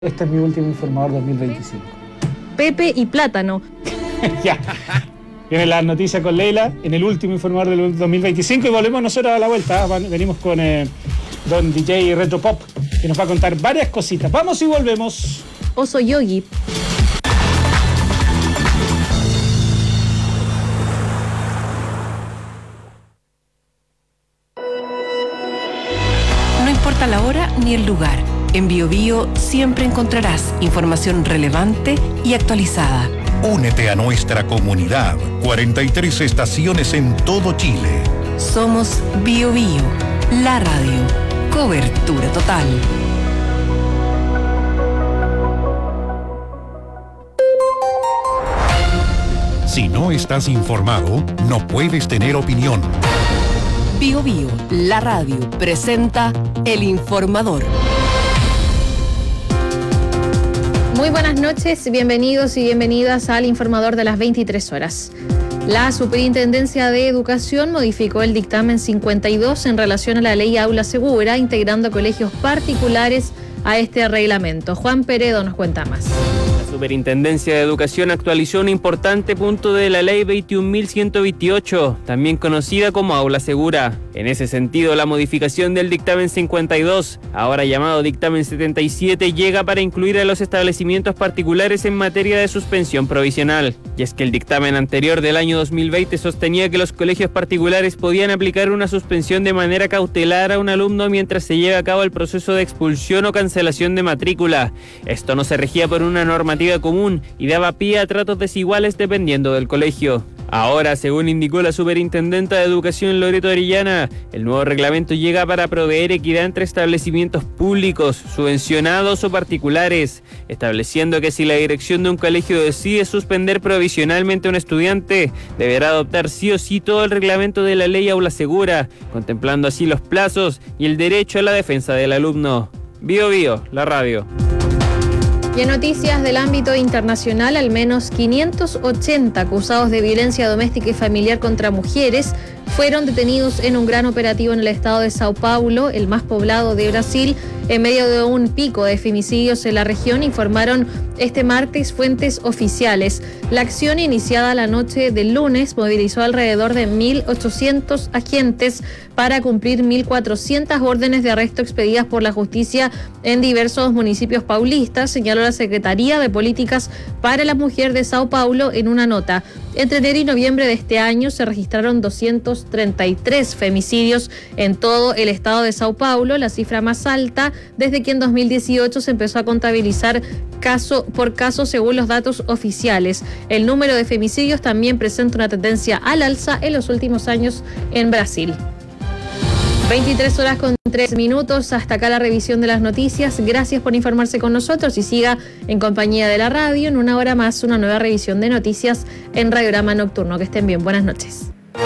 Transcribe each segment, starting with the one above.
Este es mi último informador 2025. Pepe y Plátano. Ya. Vienen las noticias con Leila en el último informador del 2025 y volvemos nosotros a la vuelta. Venimos con Don DJ Retro Pop, que nos va a contar varias cositas. Vamos y volvemos. Oso Yogi. No importa la hora ni el lugar. En BioBio siempre encontrarás información relevante y actualizada. Únete a nuestra comunidad. 43 estaciones en todo Chile. Somos BioBio, la radio. Cobertura total. Si no estás informado, no puedes tener opinión. BioBio, la radio, presenta El Informador. Muy buenas noches, bienvenidos y bienvenidas al Informador de las 23 horas. La Superintendencia de Educación modificó el dictamen 52 en relación a la ley Aula Segura, integrando colegios particulares a este reglamento. Juan Peredo nos cuenta más. La Superintendencia de Educación actualizó un importante punto de la Ley 21.128, también conocida como Aula Segura. En ese sentido, la modificación del dictamen 52, ahora llamado dictamen 77, llega para incluir a los establecimientos particulares en materia de suspensión provisional. Y es que el dictamen anterior del año 2020 sostenía que los colegios particulares podían aplicar una suspensión de manera cautelar a un alumno mientras se lleva a cabo el proceso de expulsión o cancelación de matrícula. Esto no se regía por una normativa común y daba pie a tratos desiguales dependiendo del colegio. Ahora, según indicó la superintendenta de Educación Loreto Orellana, el nuevo reglamento llega para proveer equidad entre establecimientos públicos, subvencionados o particulares, estableciendo que si la dirección de un colegio decide suspender provisionalmente a un estudiante, deberá adoptar sí o sí todo el reglamento de la ley Aula Segura, contemplando así los plazos y el derecho a la defensa del alumno. BioBio, la radio. Y en noticias del ámbito internacional, al menos 580 acusados de violencia doméstica y familiar contra mujeres fueron detenidos en un gran operativo en el estado de Sao Paulo, el más poblado de Brasil, en medio de un pico de femicidios en la región, informaron este martes fuentes oficiales. La acción, iniciada la noche del lunes, movilizó alrededor de 1.800 agentes para cumplir 1.400 órdenes de arresto expedidas por la justicia en diversos municipios paulistas, señaló la Secretaría de Políticas para la Mujer de Sao Paulo en una nota. Entre enero y noviembre de este año se registraron 233 femicidios en todo el estado de Sao Paulo, la cifra más alta desde que en 2018 se empezó a contabilizar caso por caso según los datos oficiales. El número de femicidios también presenta una tendencia al alza en los últimos años en Brasil. 23 horas con 3 minutos, hasta acá la revisión de las noticias. Gracias por informarse con nosotros y siga en compañía de la radio. En una hora más, una nueva revisión de noticias en Radiograma Nocturno. Que estén bien, buenas noches.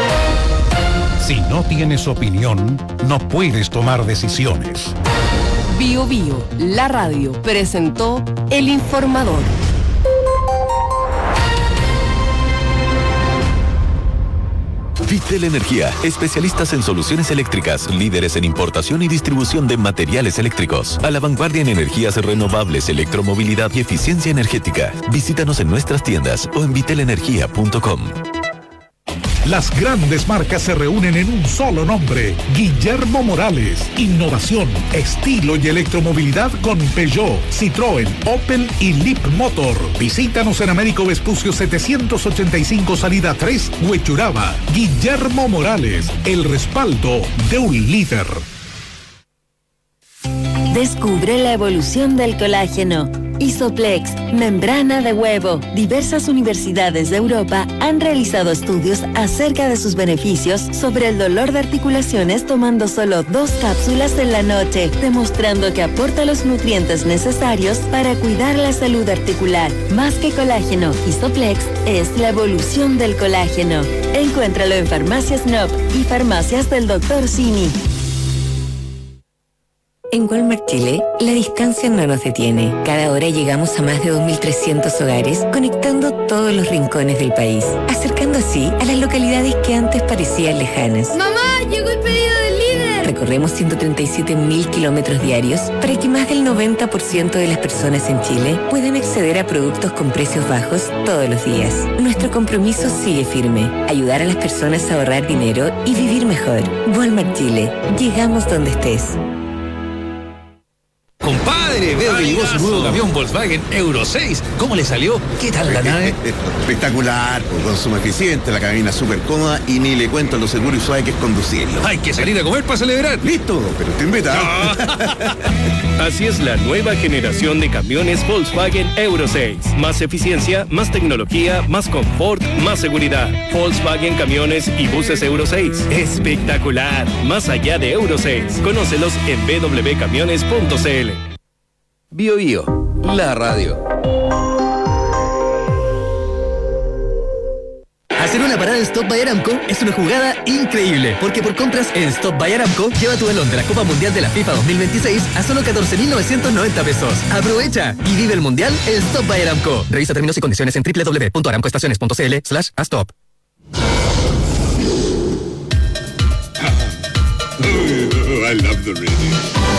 Si no tienes opinión, no puedes tomar decisiones. BioBio, la radio, presentó El Informador. Vitel Energía, especialistas en soluciones eléctricas, líderes en importación y distribución de materiales eléctricos. A la vanguardia en energías renovables, electromovilidad y eficiencia energética. Visítanos en nuestras tiendas o en vitelenergia.com. Las grandes marcas se reúnen en un solo nombre. Guillermo Morales. Innovación, estilo y electromovilidad con Peugeot, Citroën, Opel y Leap Motor. Visítanos en Américo Vespucio 785 salida 3, Huechuraba. Guillermo Morales, el respaldo de un líder. Descubre la evolución del colágeno. Isoplex, membrana de huevo. Diversas universidades de Europa han realizado estudios acerca de sus beneficios sobre el dolor de articulaciones tomando solo 2 cápsulas en la noche, demostrando que aporta los nutrientes necesarios para cuidar la salud articular. Más que colágeno, Isoplex es la evolución del colágeno. Encuéntralo en Farmacias Nop y Farmacias del Dr. Simi. En Walmart Chile, la distancia no nos detiene. Cada hora llegamos a más de 2.300 hogares, conectando todos los rincones del país, acercando así a las localidades que antes parecían lejanas. ¡Mamá! ¡Llegó el pedido del líder! recorremos 137.000 kilómetros diarios para que más del 90% de las personas en Chile puedan acceder a productos con precios bajos todos los días. Nuestro compromiso sigue firme, ayudar a las personas a ahorrar dinero y vivir mejor. Walmart Chile, llegamos donde estés. Compadre, veo que llegó su nuevo camión Volkswagen Euro 6. ¿Cómo le salió? ¿Qué tal la nave? Espectacular, pues, consumo eficiente, la cabina súper cómoda y ni le cuento lo seguro y suave que es conducirlo. Hay que salir a comer para celebrar. Listo, pero te invita. Así es la nueva generación de camiones Volkswagen Euro 6. Más eficiencia, más tecnología, más confort, más seguridad. Volkswagen Camiones y Buses Euro 6. Espectacular. Más allá de Euro 6. Conócelos en www.camiones.cl. Bio Bio, la radio. Hacer una parada en Stop by Aramco es una jugada increíble, porque por compras en Stop by Aramco, lleva tu balón de la Copa Mundial de la FIFA 2026 a solo 14.990 pesos. ¡Aprovecha y vive el Mundial en Stop by Aramco! Revisa términos y condiciones en www.aramcoestaciones.cl/stop. I love the radio.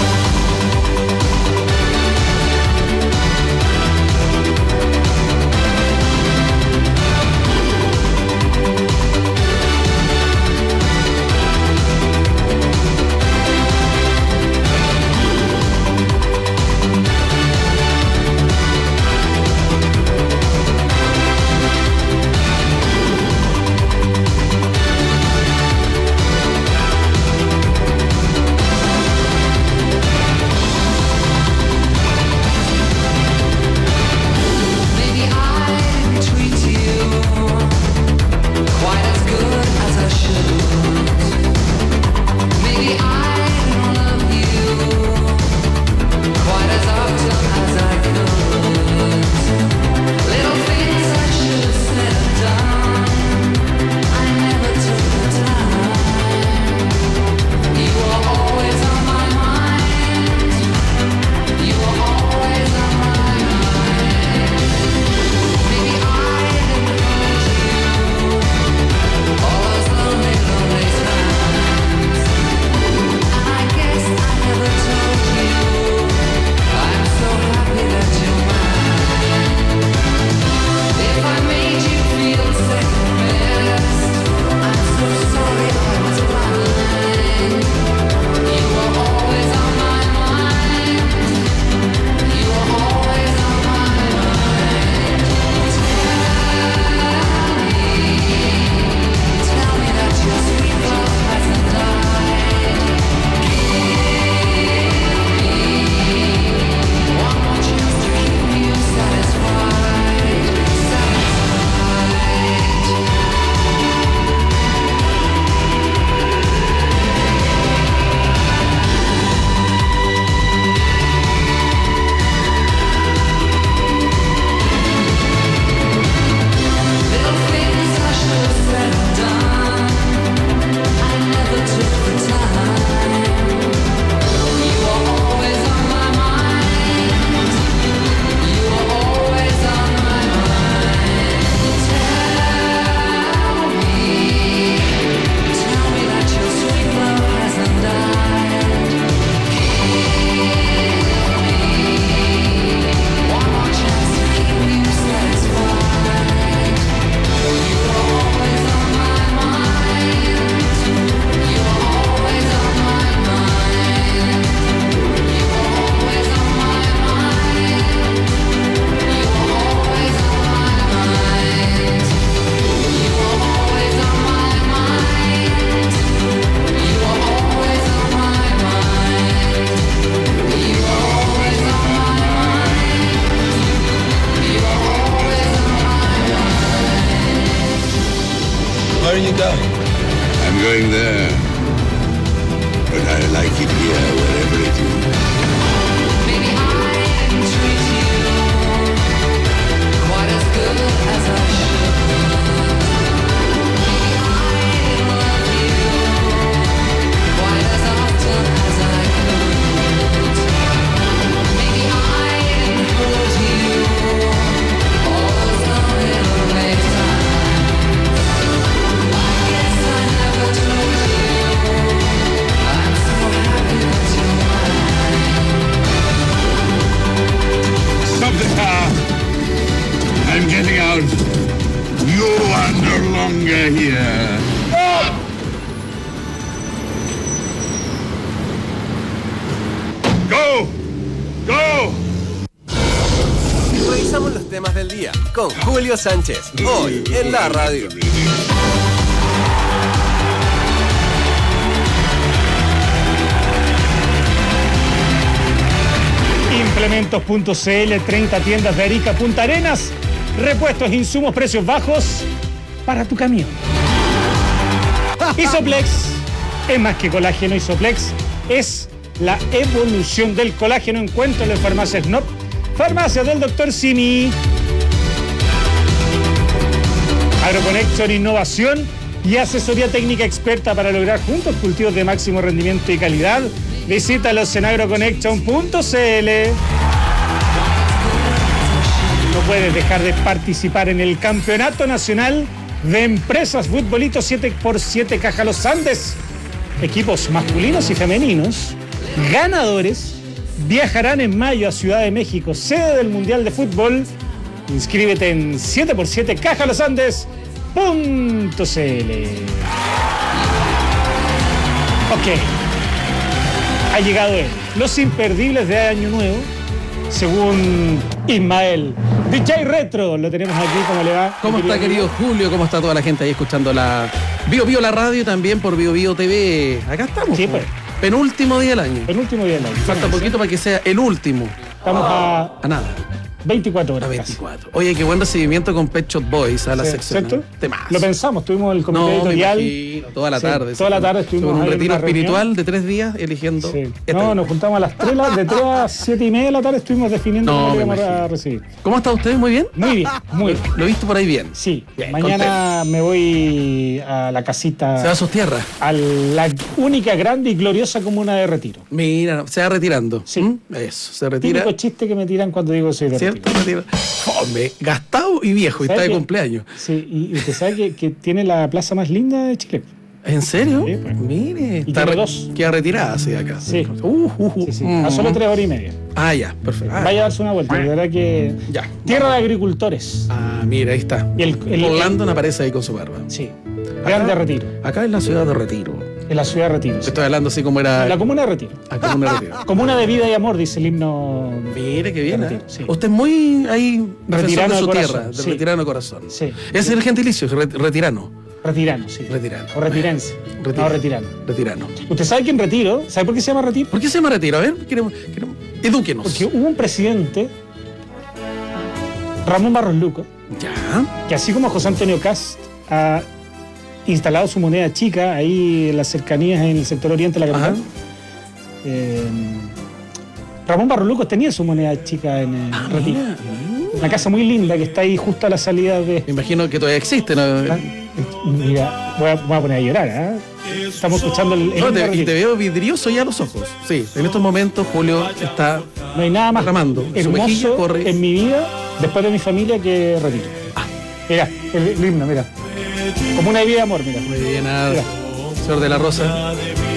Where are you going? I'm going there. But I like it here, wherever it is. Maybe I didn't treat you quite as good as I should. Maybe I didn't love you quite as often as I could. Maybe I didn't hold you all those lonely, lonely times. I guess I never told you I'm so longer here. Go! Go! Revisamos los temas del día con Julio Sánchez, hoy en la radio. Implementos.cl, 30 tiendas de Arica, Punta Arenas, repuestos, insumos, precios bajos para tu camión. Isoplex es más que colágeno. Isoplex es la evolución del colágeno. Encuéntralo en Farmacia Snob, Farmacia del Dr. Simi. Agroconnection, innovación y asesoría técnica experta para lograr juntos cultivos de máximo rendimiento y calidad. Visítalos en agroconnection.cl. No puedes dejar de participar en el Campeonato Nacional de Empresas Futbolito 7x7 Caja Los Andes. Equipos masculinos y femeninos ganadores viajarán en mayo a Ciudad de México, sede del Mundial de Fútbol. Inscríbete en 7x7 cajalosandes.cl. Ok. Ha llegado él. Los imperdibles de Año Nuevo, según Ismael. DJ Retro, lo tenemos aquí, ¿cómo le va? ¿Cómo está, querido Julio? ¿Cómo está toda la gente ahí escuchando la Bio la radio y también por Bio TV? Acá estamos. Sí, pues. Penúltimo día del año. Penúltimo día del año. Falta poquito para que sea el último. Estamos a nada. 24 horas. A 24. Oye, qué buen recibimiento con Pet Shop Boys a la sección. ¿Cierto? Temazo. Lo pensamos, tuvimos el comité editorial. Toda la tarde. Toda la tarde estuvimos en un ahí retiro en una espiritual reunión de 3 días eligiendo. Sí. No, nos juntamos a las 3, de 3 a 7 y media de la tarde estuvimos definiendo cómo lo íbamos a recibir. ¿Cómo está usted? ¿Muy bien? Muy bien, muy bien. ¿Lo he visto por ahí bien? Sí. Bien, mañana me voy a la casita. ¿Se va a sus tierras? A la única, grande y gloriosa comuna de Retiro. Mira, se va retirando. Sí. Eso, se retira. Típico chiste que me tiran cuando digo soy de ¿Cierto? Retiro. Fome, gastado y viejo, y está de cumpleaños. Sí, y usted sabe que tiene la plaza más linda de Chile. ¿En serio? Sí, pues. Mire, Y tiene dos. Queda retirada, sí, acá. Sí. Sí. A solo 3 horas y media. Ah, ya, perfecto. Vaya a darse una vuelta, de verdad que. Ya. Tierra de agricultores. Ah, mira, ahí está. Y Paul Landon aparece ahí con su barba. Sí. Grande Retiro. Acá en la ciudad de Retiro. En la ciudad de Retiro. Estoy hablando así como era. La comuna de Retiro. La comuna de Retiro. Comuna de vida y amor, dice el himno. Mire, qué bien. Retiro, sí. Usted es muy ahí Retirano de su de corazón, tierra, de sí. retirano de corazón. Sí. Ese es el gentilicio, retirano. Retirano, sí. Retirano. O retirense. No, retirano. Retirano. ¿Usted sabe que en Retiro, ¿sabe por qué se llama Retiro? ¿Por qué se llama Retiro? A ver, queremos edúquenos. Porque hubo un presidente, Ramón Barros Luco, ya, que así como José Antonio Cast ha instalado su moneda chica ahí en las cercanías en el sector oriente de la capital. Ramón Barros Luco tenía su moneda chica en Retiro. Una casa muy linda que está ahí justo a la salida de. Me imagino que todavía existe, ¿no? Mira, voy a poner a llorar, ¿eh? Estamos escuchando el y te veo vidrioso ya a los ojos. Sí, en estos momentos Julio está. No hay nada más derramando. hermoso en mi vida, después de mi familia, que Retiro. Mira, el himno, mira. Como una vida de amor, mira. Muy bien, señor de la Rosa.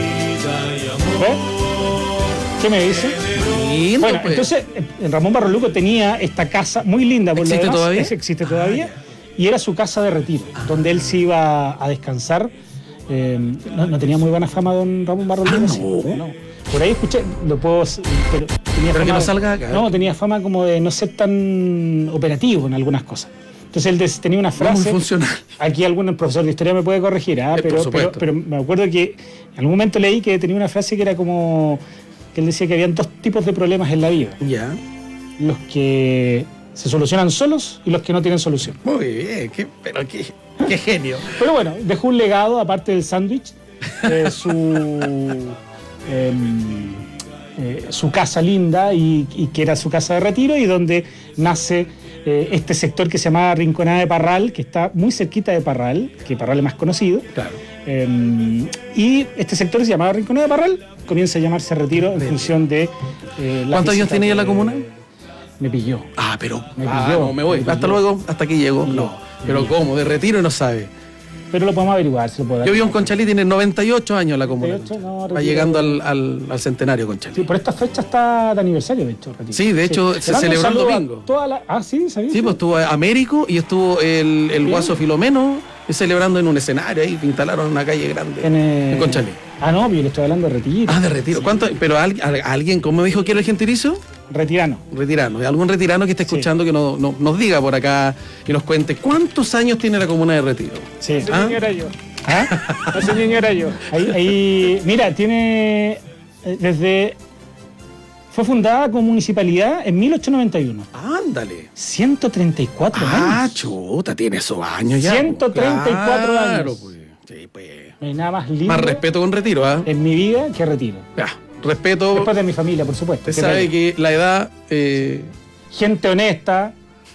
¿Qué me dice? Lindo, bueno, pues. entonces Ramón Barros Luco tenía esta casa muy linda. Por ¿Existe lo demás, todavía? Existe todavía. Y era su casa de retiro, donde él se iba a descansar. No tenía muy buena fama don Ramón Barros Luco. No. Por ahí escuché, lo puedo. Pero tenía pero fama que no salga acá. No, tenía fama como de no ser tan operativo en algunas cosas. Entonces él tenía una frase. Muy funcional. Aquí algún profesor de historia me puede corregir, pero me acuerdo que en algún momento leí que tenía una frase que era como que él decía que habían 2 tipos de problemas en la vida. Ya. Los que se solucionan solos y los que no tienen solución. Muy bien, qué genio. Pero bueno, dejó un legado, aparte del sándwich, su casa linda y que era su casa de retiro y donde nace este sector que se llamaba Rinconada de Parral, que está muy cerquita de Parral, que Parral es más conocido. Claro. Y este sector se llamaba Rinconada de Parral, comienza a llamarse Retiro en función de la. ¿Cuántos años tiene ya la comuna? Me pilló. Pero. Me pilló. No, me voy. Hasta luego, hasta aquí llego. No. Pero ¿cómo? De Retiro no sabe. Pero lo podemos averiguar, se lo puedo dar. Yo vivo en Conchalí, tiene 98 años la comuna. 98, no, va llegando al centenario Conchalí. Sí, por esta fecha está de aniversario, de hecho, Retiro. Sí, de hecho, se celebró el domingo. Sí, ¿sabías? Sí, pues estuvo Américo y estuvo el Guaso Filomeno celebrando en un escenario ahí, instalaron una calle grande en Conchalí. Ah, no, yo le estoy hablando de Retiro. Ah, de Retiro. Sí. ¿Cuánto? Pero alguien, ¿cómo me dijo que era el gentilicio? Retirano. Algún retirano que esté escuchando que nos diga por acá, que nos cuente cuántos años tiene la comuna de Retiro. Sí. Ese niño era yo. Ese niño era yo. Ahí, mira, tiene fue fundada como municipalidad en 1891. Ándale. 134 años. Ah, chuta, tiene esos años ya. 134 años. Pues. Sí, pues. No hay nada más lindo. Más respeto con Retiro, ¿ah? En mi vida que Retiro. Ya, respeto. Después de mi familia, por supuesto. Usted sabe que la edad. Gente honesta.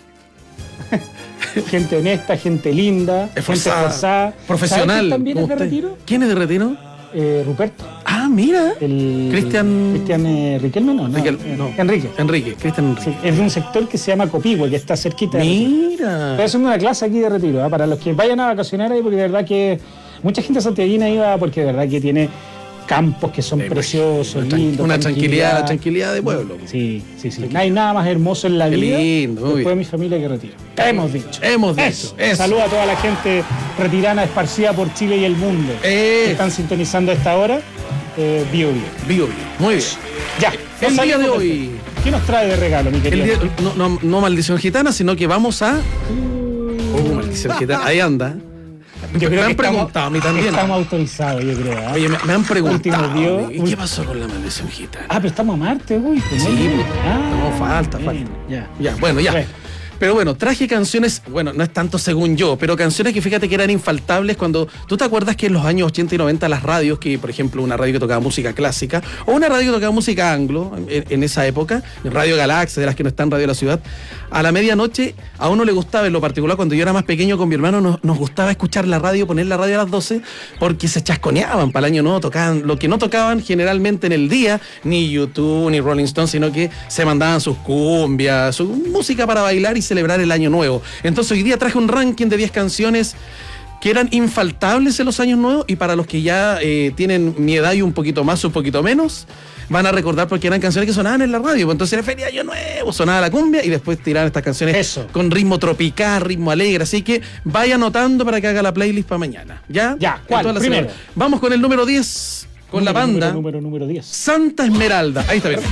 Gente honesta, gente linda. Esforzada, gente esforzada. profesional. ¿Sabes quién también es de Retiro? ¿Quién es de Retiro? Ruperto. Ah, mira. Cristian Riquelme, no. Enrique. Cristian Enrique. Sí, es de un sector que se llama Copihue, que está cerquita de Retiro. Mira. Estoy haciendo una clase aquí de Retiro, para los que vayan a vacacionar ahí, porque de verdad que mucha gente santiaguina iba porque de verdad que tiene campos que son preciosos, lindos. Una tranquilidad de pueblo. Sí. No hay nada más hermoso en la vida lindo, después de mi familia que Retiro. Hemos dicho. Eso. Saludo a toda la gente retirana esparcida por Chile y el mundo que están sintonizando a esta hora. Bio. Muy bien. Ya. El día de hoy. ¿Qué nos trae de regalo, mi querido? No maldición gitana, sino que vamos a. Maldición gitana. Ahí anda. Yo creo me han que preguntado a mí también. Estamos autorizados, yo creo. Oye, me han preguntado. ¿Y qué pasó con la maldición gitana? Pero estamos a martes, uy. Falta. Ya. Bueno. Pero bueno, traje canciones, no es tanto según yo, pero canciones que fíjate que eran infaltables cuando tú te acuerdas que en los años 80 y 90 las radios, que por ejemplo una radio que tocaba música clásica o una radio que tocaba música anglo en esa época, Radio Galaxia, de las que no están Radio La Ciudad, a la medianoche a uno le gustaba, en lo particular cuando yo era más pequeño con mi hermano, nos gustaba escuchar la radio, poner la radio a las 12 porque se chasconeaban para el año nuevo, tocaban lo que no tocaban generalmente en el día, ni YouTube ni Rolling Stone, sino que se mandaban sus cumbias, su música para bailar y celebrar el año nuevo. Entonces hoy día traje un ranking de 10 canciones que eran infaltables en los años nuevos y para los que ya tienen mi edad y un poquito más o un poquito menos, van a recordar porque eran canciones que sonaban en la radio. Entonces era Feria Año Nuevo, sonaba la cumbia y después tiraban estas canciones con ritmo tropical, ritmo alegre. Así que vaya anotando para que haga la playlist para mañana. ¿Ya? ¿Cuál? Primero. Vamos con el número 10, con la banda número 10. Santa Esmeralda. Ahí está bien.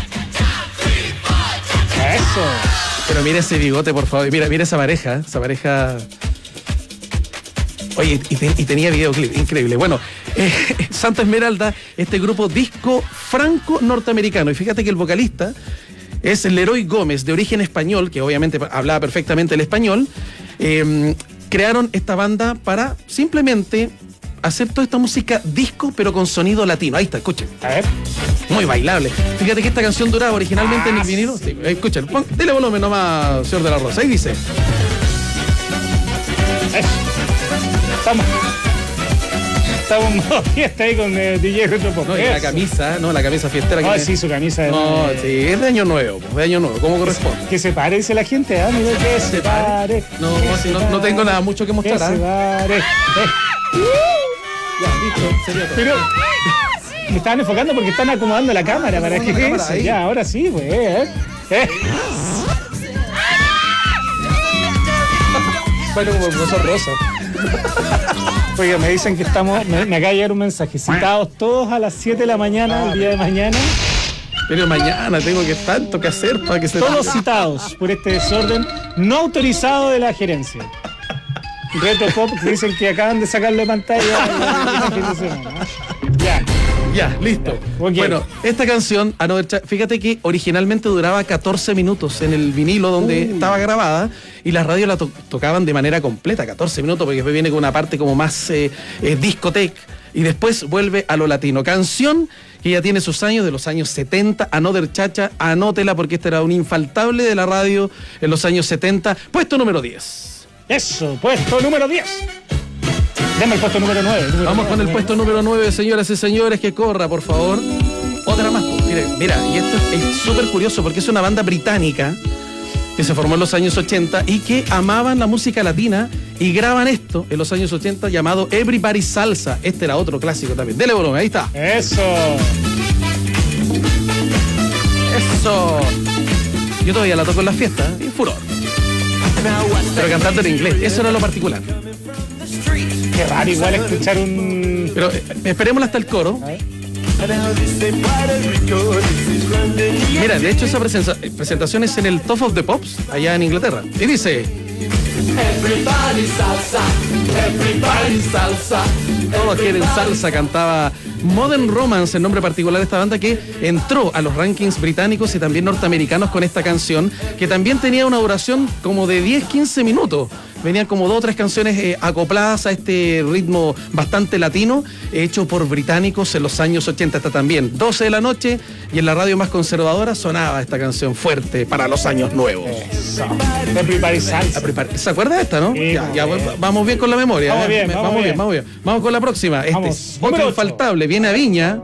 Eso. Pero mira ese bigote, por favor. Mira esa pareja. Oye, y tenía videoclip, increíble. Bueno, Santa Esmeralda, este grupo disco franco-norteamericano. Y fíjate que el vocalista es Leroy Gómez, de origen español, que obviamente hablaba perfectamente el español. Crearon esta banda para simplemente hacer toda esta música disco, pero con sonido latino. Ahí está, escuchen. A ver. Muy bailable. Fíjate que esta canción duraba originalmente en el vinilo. Sí, escuchen, dele volumen nomás, señor de la Rosa. Ahí dice. Estamos en modo fiesta ahí con DJ Retro Pop. No, y la camisa fiestera. Sí, su camisa. Sí, es de año nuevo, como corresponde. Que se pare, dice la gente, Mira, que se pare. No tengo nada mucho que mostrar. Que se pare. Ya, listo, sería todo. Pero me estaban enfocando porque están acomodando la cámara para que eso. Ya, ahora sí, pues. Bueno, como el profesor Rosa. Oiga, me dicen que estamos. Me acaba de llegar un mensaje. Citados todos a las 7 de la mañana, el día de mañana. Pero mañana tengo tanto que hacer para que se. Todos citados por este desorden no autorizado de la gerencia. Retro Pop dicen que acaban de sacarlo de pantalla. Ya, listo. Okay. Bueno, esta canción, fíjate que originalmente duraba 14 minutos en el vinilo donde estaba grabada y las radios la tocaban de manera completa, 14 minutos, porque después viene con una parte como más discoteca y después vuelve a lo latino. Canción que ya tiene sus años, de los años 70, Another Chacha, anótela porque este era un infaltable de la radio en los años 70. Puesto número 10. Eso, puesto número 10. Dame el puesto número 9. Vamos con el puesto número 9, señoras y señores, que corra, por favor. Otra más. Mira, y esto es súper curioso porque es una banda británica que se formó en los años 80 y que amaban la música latina y graban esto en los años 80 llamado Everybody Salsa. Este era otro clásico también. Dele volumen, ahí está. Eso. Yo todavía la toco en las fiestas, furor. Pero cantando en inglés, eso era lo particular. Qué raro igual escuchar un... Pero esperémosla hasta el coro. Mira, de hecho esa presentación es en el Top of the Pops, allá en Inglaterra. Y dice... Everybody salsa, everybody salsa. Todos quieren salsa, cantaba Modern Romance, el nombre particular de esta banda que entró a los rankings británicos y también norteamericanos con esta canción, que también tenía una duración como de 10-15 minutos. Venían como 2 o 3 canciones acopladas a este ritmo bastante latino, hecho por británicos en los años 80. Está también 12 de la noche y en la radio más conservadora sonaba esta canción fuerte para los años nuevos. Everybody salsa. ¿Se acuerda de esta, no? Sí, ya, vamos bien con la memoria. Vamos bien. Vamos con la próxima. Vamos. Otro infaltable, viene a Viña.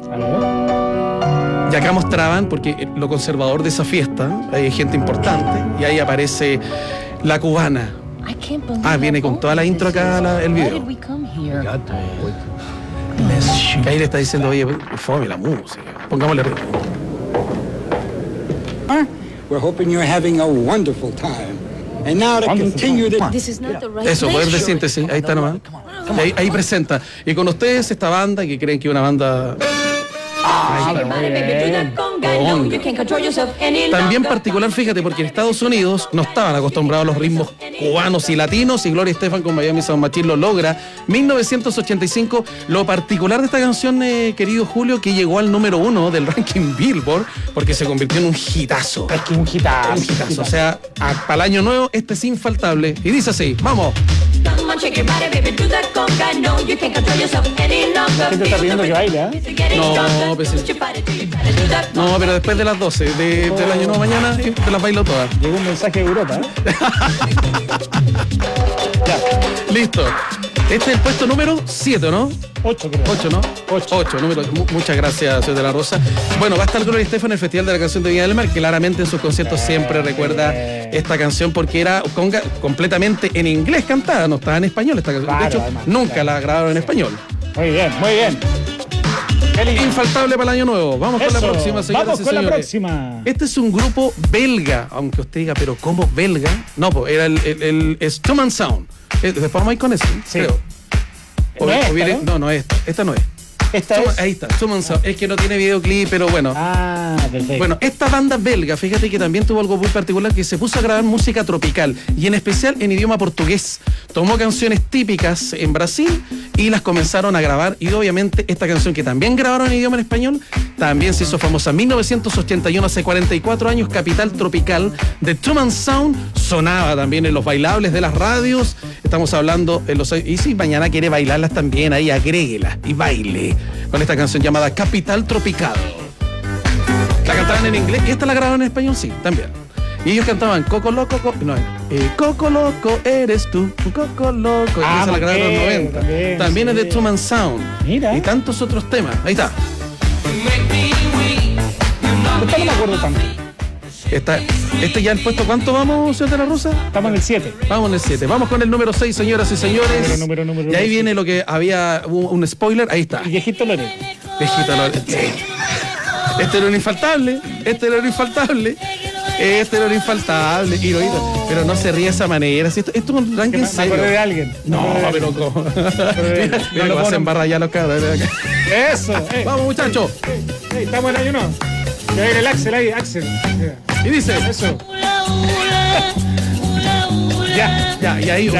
Y acá mostraban, porque lo conservador de esa fiesta, hay gente importante, y ahí aparece la cubana. Viene con toda la intro acá el video. Que ahí le está diciendo, oye, fome la música. Pongámosle ritmo. We're hoping you're having a wonderful time. And now to continue the... Eso, poder de síntesis, ahí está nomás. Ahí presenta. Y con ustedes esta banda, que creen que es una banda... También particular, fíjate, porque en Estados Unidos no estaban acostumbrados a los ritmos cubanos y latinos, y Gloria Estefan con Miami Sound Machine lo logra. 1985, lo particular de esta canción, querido Julio, que llegó al número 1 del ranking Billboard, porque se convirtió en un hitazo. Es que un hitazo. O sea, para el año nuevo, este es infaltable. Y dice así, vamos. ¿Quién te está pidiendo que baile, No, pero después de las 12 del año nuevo mañana te las bailo todas. Llegó un mensaje de Europa, Ya, listo. Este es el puesto número 7, ¿no? 8, creo. 8, ¿no? 8 números. Muchas gracias, señor de la Rosa. Bueno, va a estar Gloria Estefan en el Festival de la Canción de Viña del Mar. Claramente en sus conciertos siempre recuerda esta canción porque era completamente en inglés cantada, no estaba en español esta canción. De hecho, nunca la grabaron en español. Muy bien. Infaltable para el año nuevo. Vamos con la próxima, señoras Vamos y con señores. la próxima. Este es un grupo belga, aunque usted diga, pero ¿cómo belga? No, pues era el Stuman Sound. Después más con eso, creo. No es esta, ¿no? No, esta no es. Esta es. Ahí está, Stuman Sound. Es que no tiene videoclip, pero bueno. Perfecto. Bueno, esta banda belga, fíjate que también tuvo algo muy particular, que se puso a grabar música tropical y en especial en idioma portugués. Tomó canciones típicas en Brasil y las comenzaron a grabar, y obviamente esta canción que también grabaron en idioma en español también se hizo famosa. 1981, hace 44 años, Capital Tropical de Truman Sound sonaba también en los bailables de las radios. Estamos hablando en los... Y si mañana quiere bailarlas también, ahí agréguelas y baile con esta canción llamada Capital Tropical. La cantaban en inglés y esta la grabaron en español, sí, también. Y ellos cantaban Coco Loco, Coco Loco eres tú, Coco Loco. Y esa la grabaron en los 90. También es de Truman Sound. Mira. Y tantos otros temas. Ahí está. Esta no me acuerdo tanto. Este ya el puesto, ¿cuánto vamos, señor de la Rosa? Estamos en el 7. Vamos en el 7. Vamos con el número 6, señoras y señores. Número, y ahí viene lo que había, un spoiler, ahí está. Viejito Loreto. Viejito Loreto. Sí. Este era un infaltable. Pero no se ríe de esa manera. Esto es un ranking Me serio. acordé de alguien. No, pero ¿cómo? Mira, lo vas a embarrar ya los cabros. Eso. Vamos, muchachos. Estamos en el año 1. Que va a ir el Axel ahí, Axel. Y dice. Eso. Ya, y ahí.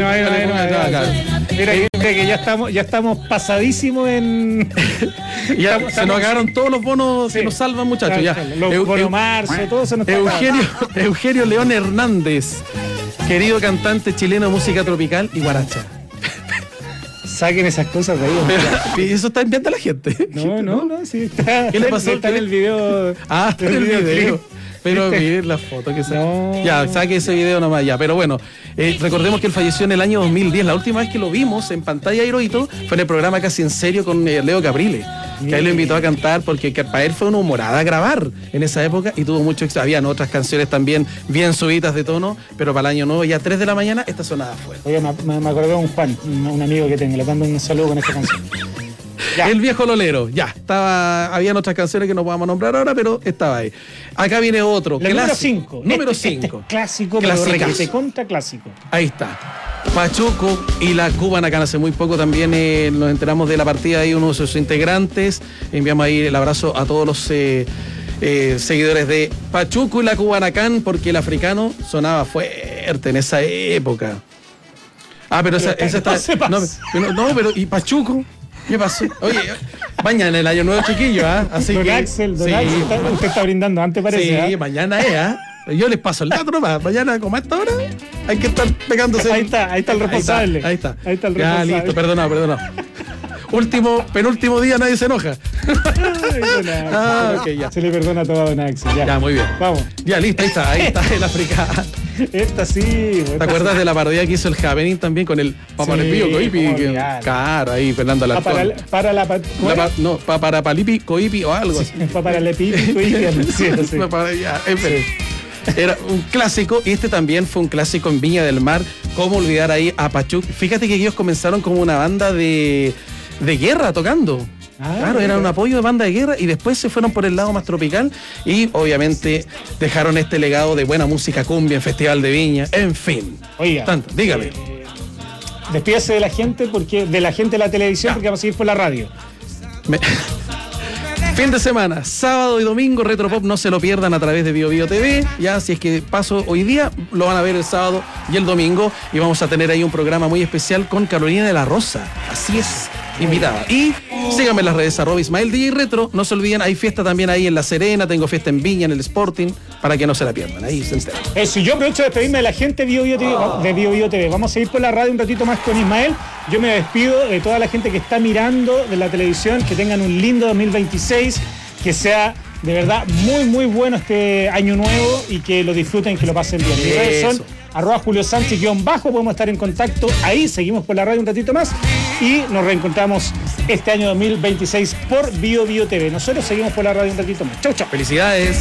Mira que ya estamos pasadísimos en. Se nos agarraron todos los bonos que nos salvan, muchachos. Ya. Los bonos marzo, todo se nos está Eugenio León Hernández, querido cantante chileno de música tropical y guaracha. Saquen esas cosas de ahí. Y eso está enviando a la gente. No, sí está. ¿Qué le pasó? Está en el video. Está en el video. Pero miren la foto que saca. No. Ya, saque ese video nomás ya. Pero bueno, recordemos que él falleció en el año 2010. La última vez que lo vimos en pantalla Hirohito fue en el programa Casi en Serio con Leo Caprile. Que ahí lo invitó a cantar porque para él fue una humorada a grabar en esa época y tuvo mucho éxito. Habían otras canciones también bien subidas de tono, pero para el año nuevo, ya 3 de la mañana, esta sonaba fuerte. Oye, me acordé de un Juan, un amigo que tengo. Le mando un saludo con esta canción. Ya. El viejo lolero, ya, estaba, habían otras canciones que no podamos nombrar ahora, pero estaba ahí. Acá viene otro, número 5. Número 5. Clásico, pero requete contra clásico. Ahí está. Pachuco y la Kubanacan. Hace muy poco también nos enteramos de la partida de uno de sus integrantes. Enviamos ahí el abrazo a todos los seguidores de Pachuco y la Kubanacan, porque el africano sonaba fuerte en esa época. Ah, pero esa está. Pero ¿y Pachuco? ¿Qué pasó? Oye, mañana el año nuevo, chiquillo, ¿ah? Así Don que. Axel, sí, usted está brindando antes, parece. Sí, mañana es, ¿ah? Yo les paso el dato nomás. Mañana, como a esta hora, hay que estar pegándose. Ahí está el responsable. Ahí está. Ahí está el Ya, responsable. listo, perdonado. Penúltimo día nadie se enoja. Ok, ya. Se le perdona todo a Don Axel. Ya, muy bien. Vamos. Ya, listo, ahí está el africano. Esta sí. ¿Te acuerdas de la parodia que hizo el Happening también con el Paparapío Coipi? Claro, ahí Fernando Alarcón. Para Palipi Coipi o algo así. Para Lepipi Coipi. Era un clásico, y este también fue un clásico en Viña del Mar. ¿Cómo olvidar ahí a Pachuco? Fíjate que ellos comenzaron como una banda de guerra tocando. Claro, era un apoyo de banda de guerra, y después se fueron por el lado más tropical y obviamente dejaron este legado de buena música cumbia en Festival de Viña, en fin. Oiga, dígame. Despídase de la gente, de la televisión, porque vamos a seguir por la radio. Fin de semana, sábado y domingo, Retropop, no se lo pierdan a través de BioBio TV. Ya, si es que paso hoy día, lo van a ver el sábado y el domingo. Y vamos a tener ahí un programa muy especial con Carolina de la Rosa. Así es, invitada. Y síganme en las redes, @Ismael DJ Retro. No se olviden, hay fiesta también ahí en La Serena, tengo fiesta en Viña, en el Sporting, para que no se la pierdan. Ahí se enteran. Eso, yo aprovecho de despedirme de la gente de BioBio TV. Vamos a seguir por la radio un ratito más con Ismael. Yo me despido de toda la gente que está mirando de la televisión. Que tengan un lindo 2026, que sea de verdad muy, muy bueno este año nuevo, y que lo disfruten, que lo pasen bien. Mis redes son @Julio Sánchez _ podemos estar en contacto ahí. Seguimos por la radio un ratito más y nos reencontramos este año 2026 por BioBio TV. Nosotros seguimos por la radio un ratito más. Chau, chau. Felicidades.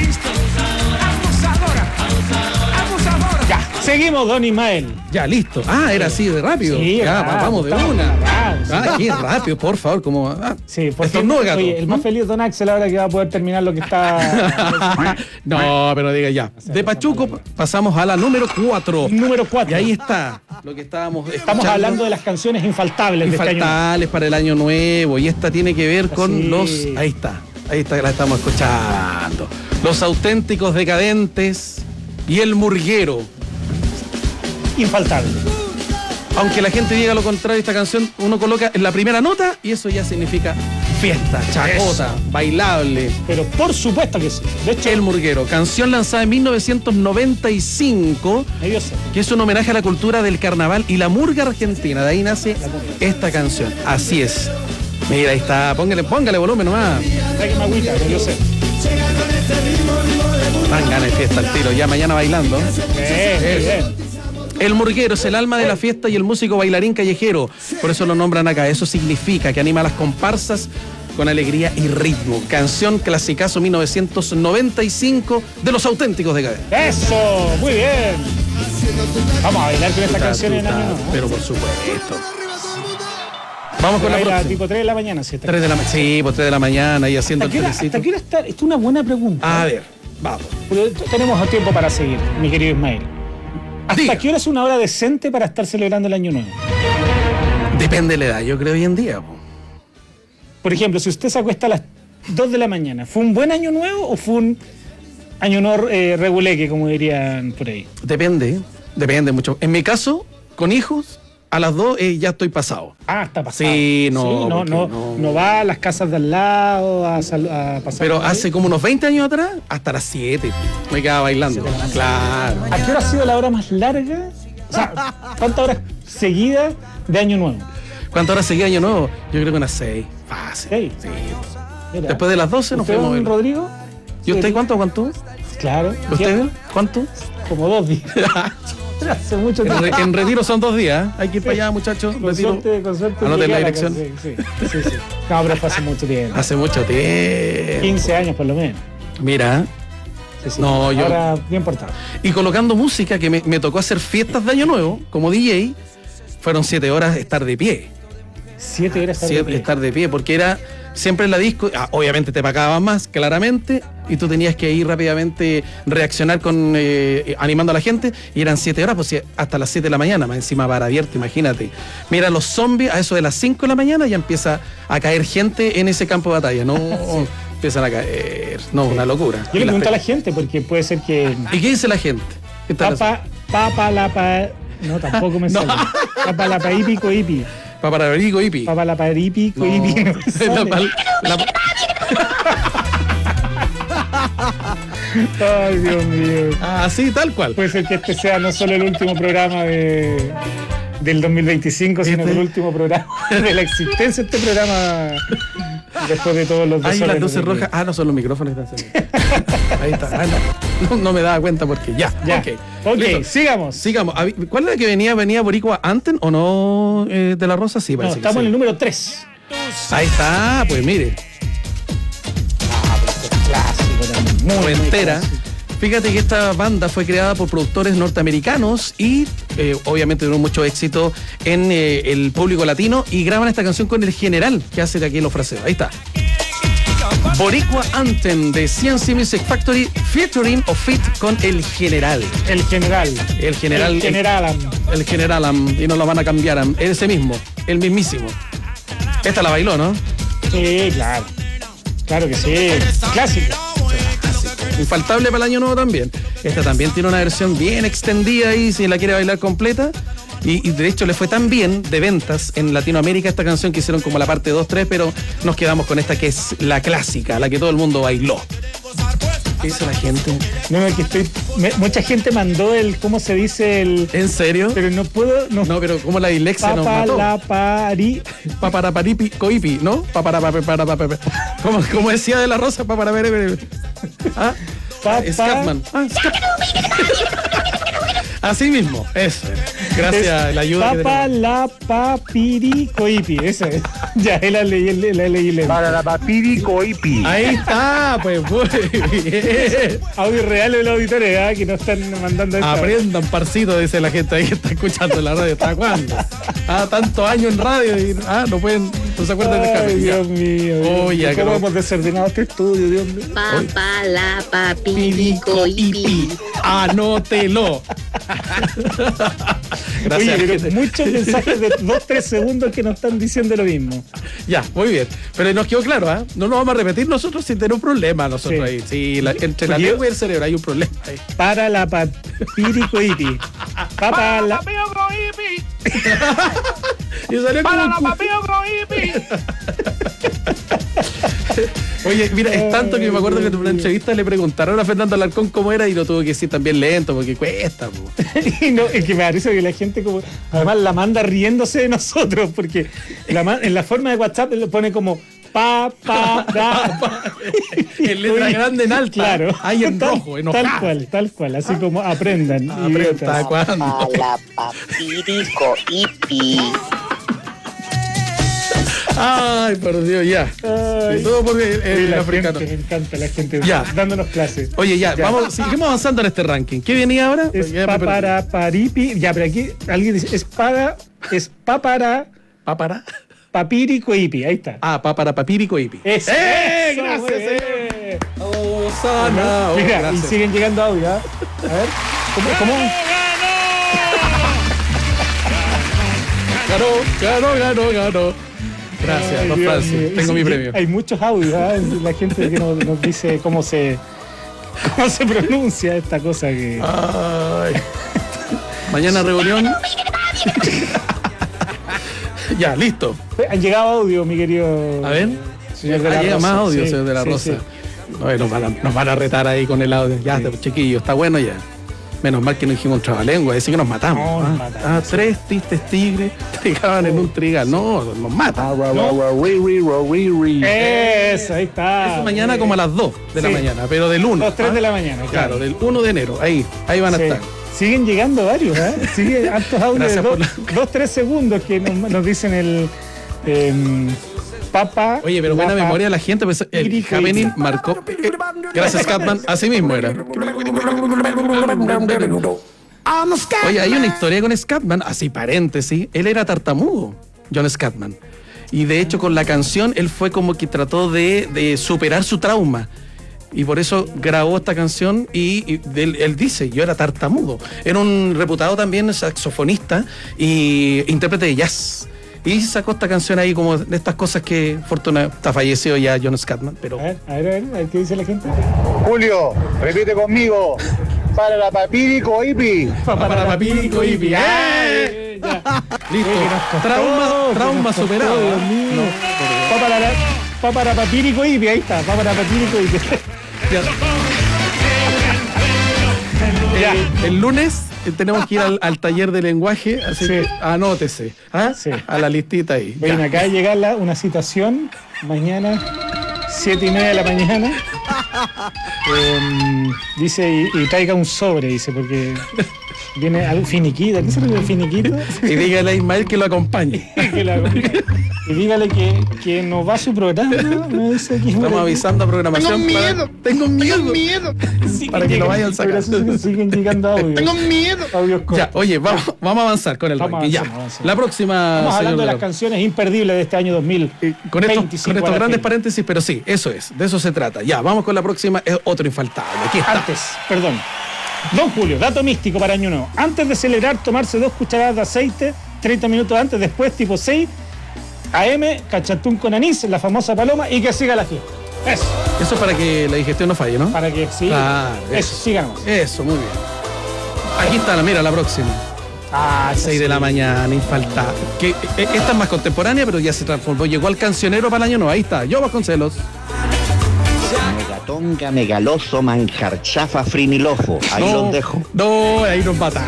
Ya, seguimos, don Ismael. Ya, listo. Ah, era así de rápido. Sí, ya, vamos de una. Sí. Qué rápido, por favor. Como, sí, por esto fin, no es gato. Oye, el más feliz Don Axel ahora que va a poder terminar lo que está. No, pero diga ya. De Pachuco pasamos a la número 4. Número 4. Y ahí está lo que estamos hablando de las canciones infaltables. Infaltables para el año nuevo. Y esta tiene que ver con los. Ahí está, la estamos escuchando. Los Auténticos Decadentes y El Murguero. Infaltable. Aunque la gente diga lo contrario, esta canción uno coloca en la primera nota y eso ya significa fiesta, chacota, bailable. Pero por supuesto que sí. De hecho, El Murguero, canción lanzada en 1995, que es un homenaje a la cultura del carnaval y la murga argentina. De ahí nace esta canción. Así es. Mira, ahí está. Póngale volumen nomás. Yo sé. Dan ganas de fiesta al tiro. Ya mañana bailando. El Murguero es el alma de la fiesta y el músico bailarín callejero. Por eso lo nombran acá. Eso significa que anima a las comparsas con alegría y ritmo. Canción clasicazo 1995 de Los Auténticos Decadentes. ¡Eso! Muy bien. Vamos a bailar con esta canción en el año nuevo. Pero por supuesto. Vamos con la próxima. Tipo 3 de la mañana, ¿sí? 3 de la mañana. Sí, pues 3 de la mañana y haciendo el felicito. ¿Hasta qué hora está? Esta es una buena pregunta. A ver, vamos. Tenemos tiempo para seguir, mi querido Ismael. ¿Hasta qué hora es una hora decente para estar celebrando el año nuevo? Depende de la edad, yo creo, hoy en día. Por ejemplo, si usted se acuesta a las 2 de la mañana, ¿fue un buen año nuevo o fue un año nuevo reguleque, como dirían por ahí? Depende mucho. En mi caso, con hijos, a las 2 ya estoy pasado. Ah, está pasado. Sí, no va a las casas de al lado a pasar. Pero hace como unos 20 años atrás, hasta las 7 me quedaba bailando. Claro. ¿A qué hora ha sido la hora más larga? O sea, ¿cuántas horas seguidas de año nuevo? ¿Cuántas horas seguidas de año nuevo? Yo creo que unas 6. Fácil. Sí. Después de las 12 nos fuimos. Rodrigo? ¿Y usted cuánto? Claro. ¿Usted cuánto? Como 2 días. Hace mucho tiempo. En retiro son 2 días. Hay que ir para allá, muchachos. Con suerte. Anoten la dirección. Sí. No, pero fue hace mucho tiempo. Hace mucho tiempo. 15 años por lo menos. Mira. Sí. No, ahora bien portado. Y colocando música que me tocó hacer fiestas de año nuevo, como DJ, fueron 7 horas estar de pie. 7 horas estar de pie. Estar de pie, porque era siempre en la disco, obviamente te pagaban más, claramente, y tú tenías que ir rápidamente reaccionar con animando a la gente, y eran 7 horas, pues hasta las 7 de la mañana, más encima bar abierto, imagínate. Mira, los zombies a eso de las 5 de la mañana ya empieza a caer gente en ese campo de batalla, ¿no? Sí. Empiezan a caer, no, una locura. Yo le pregunto a la gente, porque puede ser que... ¿Y qué dice la gente? No, tampoco me sale. Papalapaipi coipi. Papalaparipi. Papalaparipi coipi. Ay, Dios mío. Ah, sí, tal cual. Puede ser que este sea no solo el último programa del 2025, sino que el último programa de la existencia de este programa después de todos los desórdenes. Las luces rojas. Ah, no son los micrófonos que están saliendo. Ahí está. Ah, no me daba cuenta porque ya. Ok, sigamos. ¿Cuál era la que venía? ¿Venía Boricua Anten o no de la Rosa? Sí, parece estamos que sí. en el número 3. Ahí está, pues mire. Clásico también. Muy entera. Fíjate que esta banda fue creada por productores norteamericanos y obviamente tuvo mucho éxito en el público latino, y graban esta canción con El General, que hace de aquí los fraseos. Ahí está. Boricua Anthem de CNC Music Factory featuring o fit con El General. El General. Y no lo van a cambiar. Ese mismo, el mismísimo. Esta la bailó, ¿no? Sí, claro. Claro que sí. Clásico. Infaltable para el año nuevo también. Esta también tiene una versión bien extendida ahí, si la quiere bailar completa. Y de hecho le fue tan bien de ventas en Latinoamérica esta canción que hicieron como la parte 2-3, pero nos quedamos con esta que es la clásica, la que todo el mundo bailó. ¿Qué dice la gente? No, que mucha gente mandó ¿cómo se dice? ¿En serio? Pero no puedo... No, pero como la dislexia nos mató. Paparaparipi coipi, ¿no? Como decía de la Rosa, ¿Ah? Scatman. Así mismo, eso. Gracias a la ayuda. Papalapapiricoipi, esa es. Ya, la leí. Papalapapiricoipi. Ahí está, pues muy bien. Audio real de los auditores, que nos están mandando esto. Aprendan, parcito, dice la gente ahí que está escuchando la radio. ¿Hasta cuándo? Tantos años en radio y no se acuerdan de Ay, Dios mío. Oye, ¿cómo hemos desordenado este estudio, Dios mío? Papalapapiricoipi. Anótelo. Gracias. Oye, pero muchos mensajes de 2-3 segundos que nos están diciendo lo mismo. Ya, muy bien. Pero nos quedó claro, ¿eh? No nos vamos a repetir nosotros sin tener un problema nosotros ahí. Sí, entre la lengua y el cerebro hay un problema ahí. Para la papiricoipi. Para la papiricoipi. Y salió para la papiricoipi. Oye, mira, es tanto que me acuerdo que en una entrevista le preguntaron a Fernando Alarcón cómo era y lo tuvo que decir también lento porque cuesta. Y no, es que me parece que la gente como además la manda riéndose de nosotros porque en la forma de WhatsApp lo pone como pa. En letra grande en alta. Claro. Ahí en rojo, enojado. Tal cual, así como aprendan. ¿Hasta cuándo? A la papiricoipi. Ay, por Dios, ya. Ay, todo porque el africano. Me encanta la gente ya. Dándonos clases. Oye, ya. Vamos, seguimos avanzando en este ranking. ¿Qué venía ahora? Es paparaparipi. Ya, pero aquí alguien dice, es papara. Papiricoipi, ahí está. Papiricoipi. Eso. Gracias. Osana. Mira, Gracias. y siguen llegando audio. A ver, ¿cómo? Ganó. Gracias, don Francis. Tengo mi premio. Hay muchos audios, la gente que nos dice cómo se pronuncia esta cosa que. Ay. Mañana reunión. Ya, listo. Han llegado audios, mi querido. A ver. Señor de la llega Rosa. más audio, Sí, señor de la sí, Rosa. sí. Oye, nos van a retar ahí con el audio. Ya, chiquillo, está bueno ya. Menos mal que no dijimos un trabalengua, decir que nos matamos. No, nos matamos. 3 tistes tigres trigaban en un trigal. No, nos matan. Eso, ahí está. Eso mañana como a las 2 de la mañana, pero del 1. 3 de la mañana. Claro, del 1 de enero. Ahí van a estar. Siguen llegando varios, Siguen altos audios de 2-3 segundos que nos dicen el papa. Oye, pero buena memoria la gente. Pues, el Happening marcó. Gracias, Scatman. Así mismo era. Oye, hay una historia con Scatman, así paréntesis. Él era tartamudo, John Scatman. Y de hecho, con la canción, él fue como que trató de superar su trauma. Y por eso grabó esta canción y él dice, yo era tartamudo. Era un reputado también saxofonista y intérprete de jazz. Y sacó esta canción ahí como de estas cosas que fortuna está fallecido ya John Scatman. Pero... A ver, ¿qué dice la gente? Julio, repite conmigo. Para la papirico hippie. Para la papirico hippie. Listo. Trauma superado. Dios mío. Para papirico hippie, ahí está. Para papirico hippie. El lunes tenemos que ir al taller de lenguaje, así que anótese. Sí. A la listita ahí. Ven, acá de llegar una citación mañana, 7:30 de la mañana. Dice, y traiga un sobre, dice, porque viene algo finiquito. ¿Qué se llama el finiquito? Y dígale a Ismael que lo acompañe. Y dígale que nos va a su programa. Me dice aquí. Estamos avisando a programación. Tengo miedo. Para que lo vayan sacando. Siguen llegando audios. Tengo miedo. Ya, oye, vamos a avanzar con el ranking. Ya. La próxima. Estamos hablando de las canciones imperdibles de este año 2025. Con estos grandes paréntesis, pero sí, eso es. De eso se trata. Ya, vamos con la próxima. Es otro infaltable. Aquí está. Perdón. Don Julio, dato místico para Año Nuevo. Antes de celebrar, tomarse 2 cucharadas de aceite, 30 minutos antes, después, tipo 6 AM, cachatún con anís, la famosa paloma, y que siga la fiesta. Eso es para que la digestión no falle, ¿no? Para que sí. Eso, sigamos. Eso, muy bien. Aquí está, mira, la próxima. 6 de la mañana, infaltable. Esta es más contemporánea, pero ya se transformó. Llegó al cancionero para el Año Nuevo. Ahí está, Yo Vasconcelos. Megatonga, megaloso, manjarchafa, frinilofo. Ahí los dejo. No, ahí nos matan.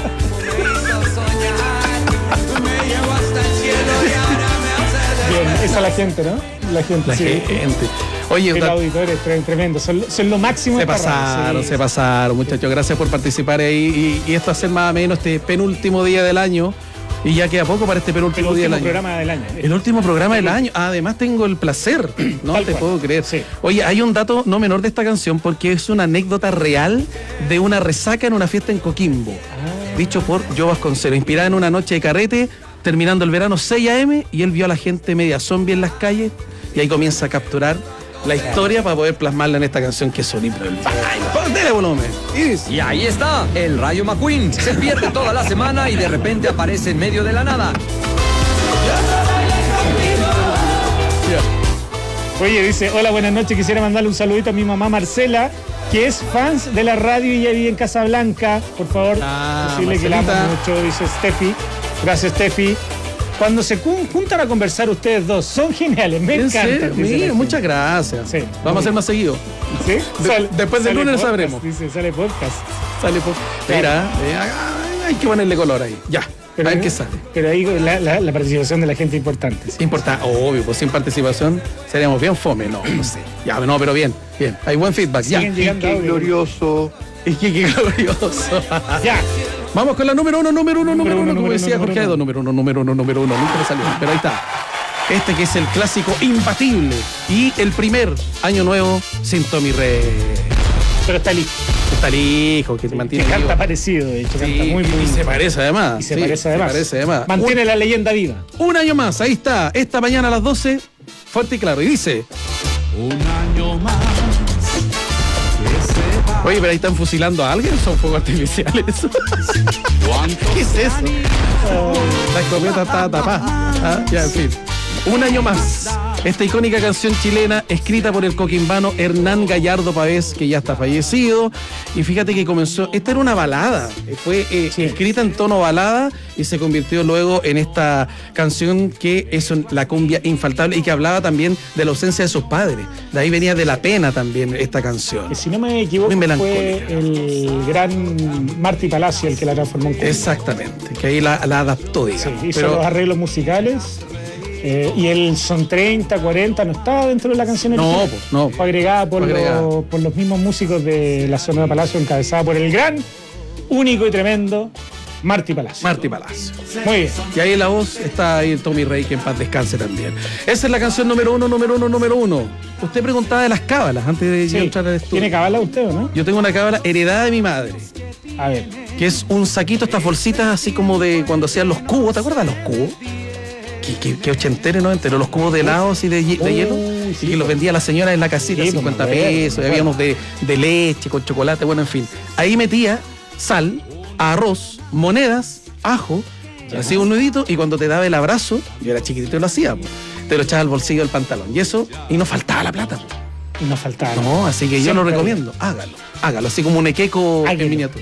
Bien, esa es la gente, ¿no? La gente. Oye, el auditorio es tremendo. Son lo máximo. Se pasaron, muchachos. Gracias por participar ahí. Y esto hace más o menos este penúltimo día del año. Y ya queda poco para este penúltimo día del año. El último programa del año. Además tengo el placer. No te puedo creer. Sí. Oye, hay un dato no menor de esta canción porque es una anécdota real de una resaca en una fiesta en Coquimbo. Dicho por Yo Vasconcelos. Inspirada en una noche de carrete, terminando el verano 6 AM, y él vio a la gente media zombie en las calles y ahí comienza a capturar la historia para poder plasmarla en esta canción que es un himno del ¡Póntele volumen! Y ahí está, el Rayo McQueen. Se pierde toda la semana y de repente aparece en medio de la nada. Oye, dice, hola, buenas noches, quisiera mandarle un saludito a mi mamá Marcela, que es fans de la radio y ya vive en Casablanca. Por favor, decirle que la amo mucho, dice Steffi. Gracias, Steffi. Cuando se juntan a conversar ustedes dos, son geniales, me encantan. Mira, muchas gracias. Sí, vamos a hacer más seguido. ¿Sí? Después del lunes sabremos. Dice, sale podcast. Mira, hay que ponerle color ahí. Ya. Pero, a ver qué sale. Pero ahí la participación de la gente es importante. ¿Sí? Importante, obvio, pues sin participación seríamos bien fome, no sé. Ya, no, pero bien. Hay buen feedback. Siguen llegando qué glorioso. Qué glorioso. Ya. Vamos con la número uno, como decía Jorge Edo. Número uno. Nunca me salió, pero ahí está. Este que es el clásico imbatible y el primer Año Nuevo sin Tommy Rey. Pero está listo. Está el hijo que mantiene. Que canta parecido, de hecho, canta muy. Y se parece además. Se parece además. Mantiene la leyenda viva. Un año más, ahí está. Esta mañana a las 12, fuerte y claro. Y dice: un año más. Oye, pero ahí están fusilando a alguien, son fuegos artificiales. ¿Qué es eso? La escopeta está tapada. Ya, en fin. Un año más. Esta icónica canción chilena, escrita por el coquimbano Hernán Gallardo Pavés, que ya está fallecido. Y fíjate que comenzó, esta era una balada, fue escrita en tono balada y se convirtió luego en esta canción que es la cumbia infaltable y que hablaba también de la ausencia de sus padres. De ahí venía de la pena también esta canción. Que si no me equivoco fue el gran Martí Palacio el que la transformó en cumbia. Exactamente, que ahí la adaptó, digamos. Sí, hizo los arreglos musicales. Y el Son 30, 40 no estaba dentro de la canción original. No. Fue agregada por los mismos músicos de la Sonora Palacio, encabezada por el gran, único y tremendo Martí Palacio. Muy bien. Y ahí la voz está ahí Tommy Rey, que en paz descanse también. Esa es la canción número uno. Usted preguntaba de las cábalas antes de entrar al estudio. ¿Tiene cábala usted o no? Yo tengo una cábala heredada de mi madre. A ver. Que es un saquito, estas bolsitas así como de cuando hacían los cubos. ¿Te acuerdas de los cubos? Que ochentero, ¿no? Entero, los cubos de helado así de hielo. y que los vendía la señora en la casita, Sí, 50 pues, pesos, y había unos de leche con chocolate, bueno, en fin. Ahí metía sal, arroz, monedas, ajo, hacía un nudito y cuando te daba el abrazo, yo era chiquitito y lo hacía, pues, te lo echaba al bolsillo del pantalón. Y eso, y no faltaba la plata. Pues. Y no faltaba. No, así que yo Siempre lo recomiendo. Hágalo, así como un equeco en miniatura.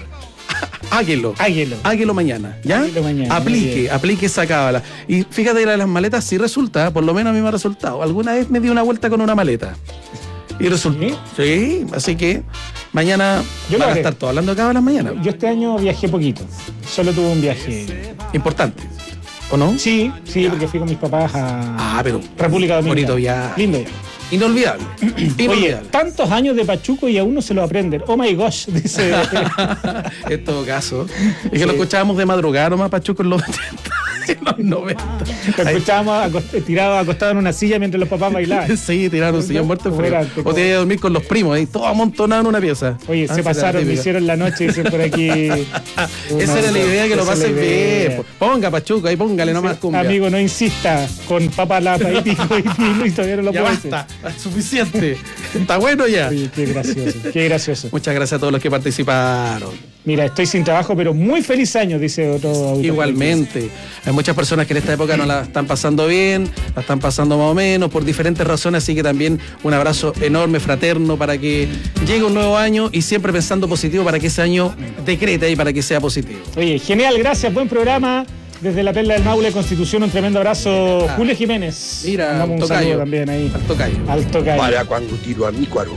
Háguelo mañana, ¿ya? Háguelo mañana, aplique esa cábala. Y fíjate que las maletas sí resulta, por lo menos a mí me ha resultado. Alguna vez me di una vuelta con una maleta. Y resultó. Sí, así que mañana Yo van lo a haré. estar todos hablando de cábalas mañana. Yo este año viajé poquito. Solo tuve un viaje. Importante. ¿O no? Sí, porque fui con mis papás a pero República Dominicana. bonito viaje. Lindo viaje. Inolvidable. Oye, tantos años de Pachuco y aún no se lo aprenden. Oh my gosh, dice. En todo caso. Es que lo escuchábamos de madrugada nomás, Pachuco, en los 80, en los 90. Lo escuchábamos tirado acostado en una silla mientras los papás bailaban. Sí, tiraron un sillón muerto de frío. Era- O te ibas a dormir con los primos, ahí todos amontonados en una pieza. Oye, se esa era pasaron, me típica. hicieron la noche, dicen por aquí. Esa era la idea, que lo Esa es la pasen bien. idea. Pues. Ponga Pachuca, ahí póngale nomás cumbia. Amigo, no insista con papa lapa y pico y todavía no lo Ya puedo basta, es suficiente. Está bueno ya. Oye, qué gracioso, qué gracioso. Muchas gracias a todos los que participaron. Mira, estoy sin trabajo, pero muy feliz año, dice otro autor. Igualmente. Hay muchas personas que en esta época no la están pasando bien, la están pasando más o menos, por diferentes razones, así que también un abrazo enorme, fraterno, para que llegue un nuevo año y siempre pensando positivo para que ese año decrete y para que sea positivo. Oye, genial, gracias, buen programa. Desde la Perla del Maule, Constitución, un tremendo abrazo. Julio Jiménez. Mira, mandamos un tocayo. saludo también ahí. Al tocayo. Al tocayo. Para cuando tiro a mi cuaro.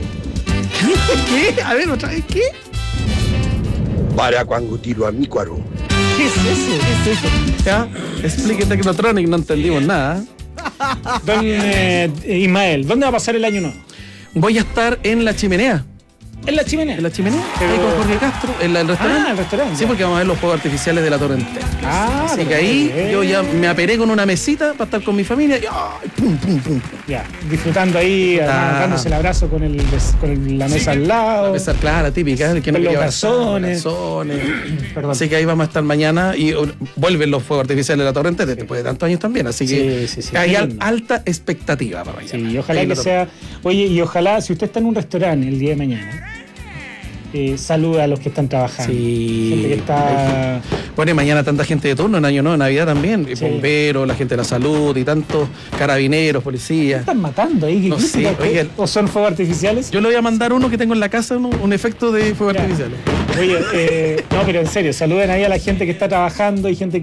¿Qué? A ver, otra vez, ¿qué? Para cuando tiro a mi cuaro. ¿Qué es eso? ¿Qué es eso? ¿Ya? Explique Technotronic, no entendimos nada. Don Ismael, ¿dónde va a pasar el año nuevo? Voy a estar en La Chimenea. ¿En La Chimenea? ¿En La Chimenea? Pero- Ahí con Jorge Castro, en el restaurante. Ah, el restaurante. Sí, porque vamos a ver los fuegos artificiales de la Torre Entera. Ah, Así que pero ahí bien. yo ya me aperé con una mesita para estar con mi familia y ¡ay! Pum, pum, pum, pum. Ya, disfrutando ahí, además, dándose el abrazo con la mesa al lado. La mesa clara, típica, el que no Con los quería garzones. Perdón. Así que ahí vamos a estar mañana y vuelven los fuegos artificiales de la Torre Entera después de tantos años también. Así que Sí. hay Qué lindo. alta expectativa para mañana. Sí, y ojalá Ahí que lo sea. Oye, y ojalá, si usted está en un restaurante el día de mañana, saluda a los que están trabajando. Sí. Gente que está. Pone mañana tanta gente de turno, en Año Nuevo, en Navidad también. Sí. Bomberos, la gente de la salud y tantos carabineros, policías. Están matando ahí. No ¿Qué sé, significa? oiga. ¿O son fuegos artificiales? Yo le voy a mandar uno que tengo en la casa, un efecto de fuegos Ya. artificiales. Oye, no, pero en serio, saluden ahí a la gente que está trabajando y gente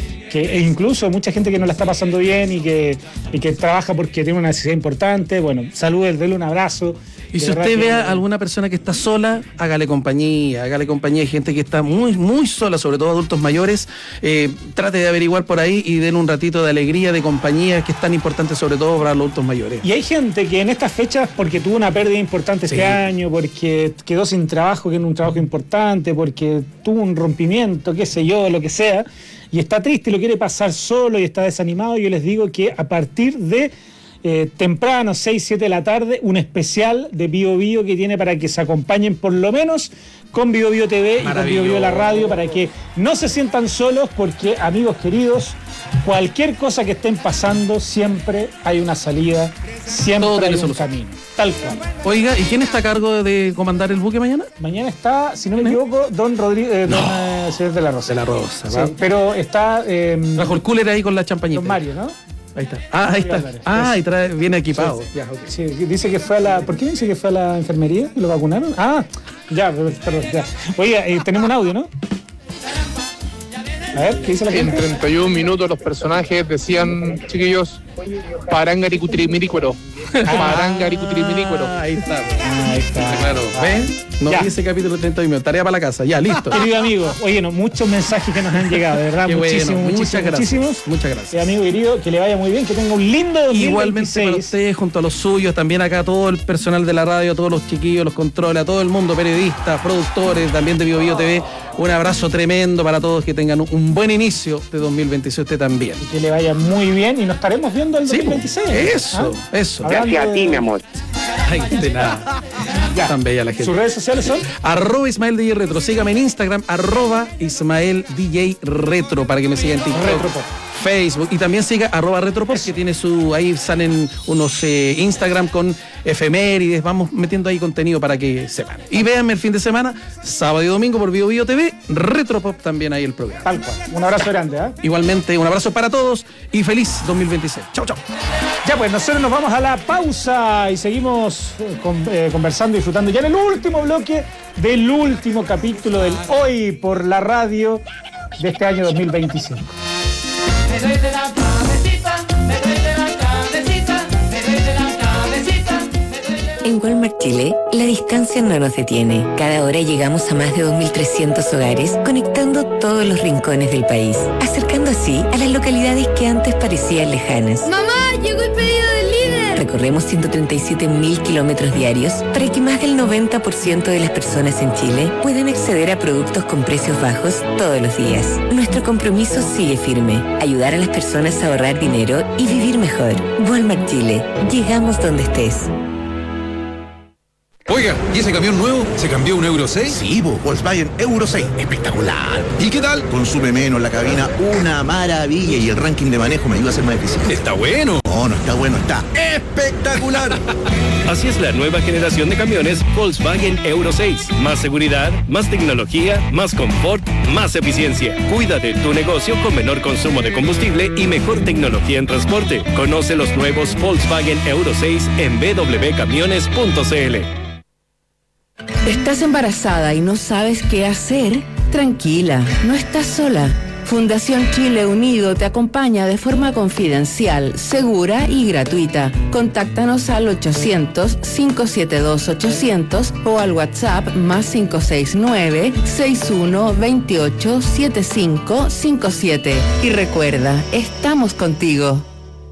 e incluso mucha gente que no la está pasando bien y que trabaja porque tiene una necesidad importante. Bueno, saluden, denle un abrazo. Y De si verdad usted que- ve a alguna persona que está sola, hágale compañía. Hay gente que está muy, muy sola, sobre todo adultos mayores. Trate de averiguar por ahí y den un ratito de alegría, de compañía, que es tan importante sobre todo para los adultos mayores. Y hay gente que en estas fechas, porque tuvo una pérdida importante Sí. este año, porque quedó sin trabajo, que era un trabajo importante, porque tuvo un rompimiento, qué sé yo, lo que sea, y está triste y lo quiere pasar solo y está desanimado, yo les digo que a partir de temprano, 6, 7 de la tarde, un especial de Bio Bio que tiene para que se acompañen por lo menos con Bio Bio TV y con Bio Bio la radio, para que no se sientan solos, porque amigos queridos, cualquier cosa que estén pasando, siempre hay una salida, siempre Todo hay tiene un solución. camino, tal cual. Oiga, ¿y quién está a cargo de comandar el buque mañana? Mañana está, si no me equivoco, don Rodríguez, señor de la Rosa. De la Rosa, Sí, ¿va? pero está Bajo el cooler ahí con la champañita. don Mario, ¿no? Ahí está. Ahí está. Y viene equipado. Sí, ya, ok. Sí, dice que fue a la. ¿Por qué dice que fue a la enfermería? ¿Y lo vacunaron? Ah, ya, perdón, ya. Oye, tenemos un audio, ¿no? A ver, ¿qué dice la En gente? 31 minutos los personajes decían, chiquillos, parangaricutirimiricuero. Parangaricutirimiricuero. Ahí está. Ahí está. Claro. ¿Ves? No Ya. vi ese capítulo 30 minutos. Tarea para la casa. Ya, listo. Querido amigo, oye, muchos mensajes que nos han llegado, de verdad, Qué bueno, muchísimos, muchas gracias. muchísimos. Muchas gracias. Amigo querido, que le vaya muy bien, que tenga un lindo 2026. Igualmente para ustedes, junto a los suyos, también acá todo el personal de la radio, todos los chiquillos, los controles, a todo el mundo, periodistas, productores, también de Bio Bio TV. Un abrazo tremendo para todos, que tengan un buen inicio de 2026, usted también. Que le vaya muy bien y nos estaremos viendo el Sí, 2026. eso, ¿Ah? eso. Hablando Gracias a ti, de- mi amor. Ay, de nada. Ya. Tan bella la gente. ¿Sus redes sociales son? @Ismael DJ Retro. Sígame en Instagram, @Ismael DJ Retro, para que me sigan en TikTok, Retropop. Facebook. Y también siga @retropop, que tiene ahí salen unos Instagram con efemérides. Vamos metiendo ahí contenido para que sepan. Y véanme el fin de semana, sábado y domingo por Bio Bio TV, Retropop también ahí el programa. Tal cual. Un abrazo grande, ¿eh? Igualmente, un abrazo para todos y feliz 2026. Chau, chau. Ya pues, nosotros nos vamos a la pausa y seguimos conversando y disfrutando ya en el último bloque del último capítulo del Hoy por la Radio de este año 2025. Me duele la cabecita, me duele la cabecita, me duele la cabecita. En Walmart Chile, la distancia no nos detiene. Cada hora llegamos a más de 2.300 hogares, conectando todos los rincones del país, acercando así a las localidades que antes parecían lejanas. ¡Mamá! ¡Llegó el pedido del líder! Recorremos 137.000 kilómetros diarios para que más del 90% de las personas en Chile puedan acceder a productos con precios bajos todos los días. Nuestro compromiso sigue firme: ayudar a las personas a ahorrar dinero y vivir mejor. Walmart Chile. Llegamos donde estés. Oiga, ¿y ese camión nuevo se cambió a un Euro 6? Sí, Volkswagen Euro 6. Espectacular. ¿Y qué tal? Consume menos la cabina, una maravilla. Y el ranking de manejo me ayuda a ser más eficiente. Está bueno. No, no está bueno, está espectacular. Así es la nueva generación de camiones Volkswagen Euro 6. Más seguridad, más tecnología, más confort, más eficiencia. Cuida de tu negocio con menor consumo de combustible y mejor tecnología en transporte. Conoce los nuevos Volkswagen Euro 6 en www.camiones.cl. ¿Estás embarazada y no sabes qué hacer? Tranquila, no estás sola. Fundación Chile Unido te acompaña de forma confidencial, segura y gratuita. Contáctanos al 800-572-800 o al WhatsApp +569 6128 7557. Y recuerda, estamos contigo.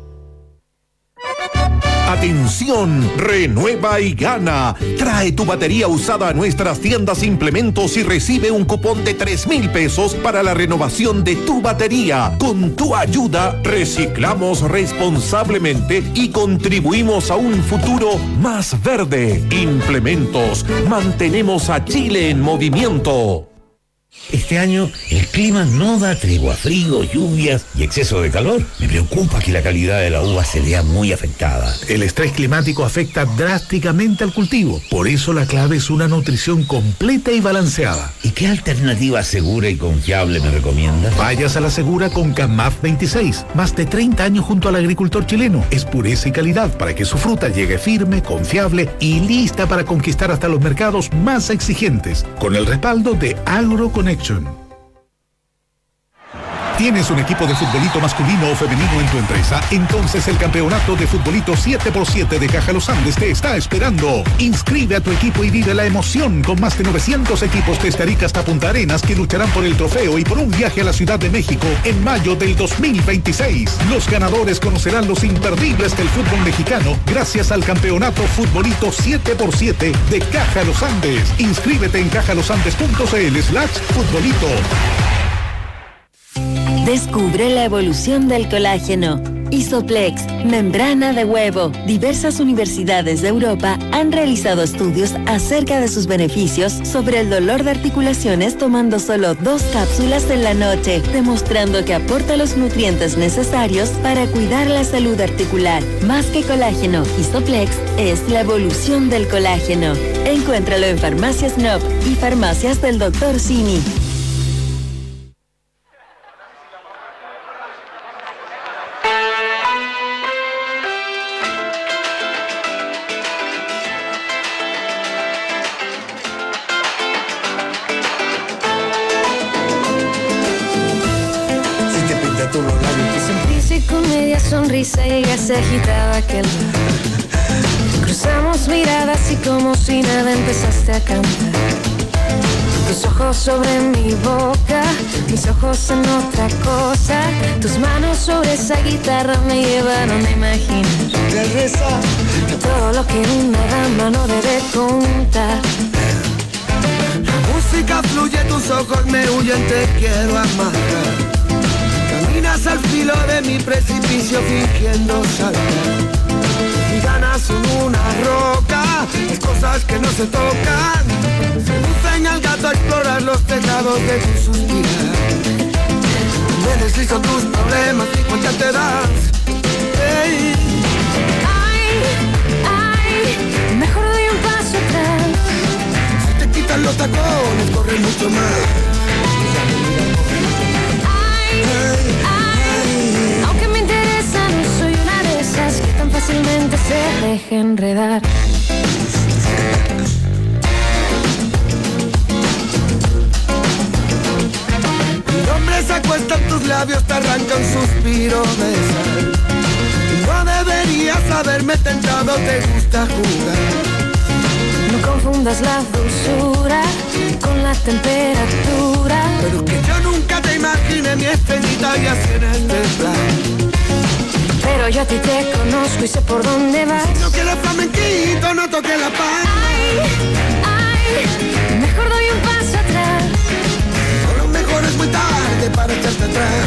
Atención, renueva y gana. Trae tu batería usada a nuestras tiendas Implementos y recibe un cupón de 3,000 pesos para la renovación de tu batería. Con tu ayuda, reciclamos responsablemente y contribuimos a un futuro más verde. Implementos, mantenemos a Chile en movimiento. Este año el clima no da tregua, frío, lluvias y exceso de calor. Me preocupa que la calidad de la uva se vea muy afectada. El estrés climático afecta drásticamente al cultivo. Por eso la clave es una nutrición completa y balanceada. ¿Y qué alternativa segura y confiable me recomiendas? Vayas a la segura con CAMAF 26. Más de 30 años junto al agricultor chileno. Es pureza y calidad para que su fruta llegue firme, confiable y lista para conquistar hasta los mercados más exigentes. Con el respaldo de AgroConnection. ¿Tienes un equipo de futbolito masculino o femenino en tu empresa? Entonces el campeonato de futbolito 7x7 de Caja Los Andes te está esperando. Inscribe a tu equipo y vive la emoción con más de 900 equipos desde Arica hasta Punta Arenas que lucharán por el trofeo y por un viaje a la Ciudad de México en mayo del 2026. Los ganadores conocerán los imperdibles del fútbol mexicano gracias al campeonato futbolito 7x7 de Caja Los Andes. Inscríbete en cajalosandes.cl/futbolito. Descubre la evolución del colágeno. Isoplex, membrana de huevo. Diversas universidades de Europa han realizado estudios acerca de sus beneficios sobre el dolor de articulaciones tomando solo 2 cápsulas en la noche, demostrando que aporta los nutrientes necesarios para cuidar la salud articular. Más que colágeno, Isoplex es la evolución del colágeno. Encuéntralo en Farmacias Nob y Farmacias del Dr. Simi. Sonrisa llega, se agitaba aquel mar. Cruzamos miradas y como si nada empezaste a cantar. Tus ojos sobre mi boca, mis ojos en otra cosa. Tus manos sobre esa guitarra me llevaron a imaginar todo lo que una dama no debe contar. La música fluye, tus ojos me huyen, te quiero amar. Caminas al filo de mi precipicio fingiendo saltar. Y ganas en una roca, las cosas que no se tocan. Seducen al gato a explorar los tejados de tu suspirar. Me deslizo tus problemas y te das. Ey. Ay, mejor doy un paso atrás. Si te quitan los tacones, corre mucho más. Ay, aunque me interesa, no soy una de esas que tan fácilmente se deja enredar. Se acuesta en tus labios, te arranca un suspiro de sal. No deberías haberme tentado, te gusta jugar. No confundas la dulzura con la temperatura. Pero que yo nunca te imaginé mi estrellita y así en el desván. Pero yo a ti te conozco y sé por dónde vas. Si no quieres flamenquito, no toques la palma. Ay, mejor doy un paso atrás. Solo mejor es muy tarde para echarte atrás.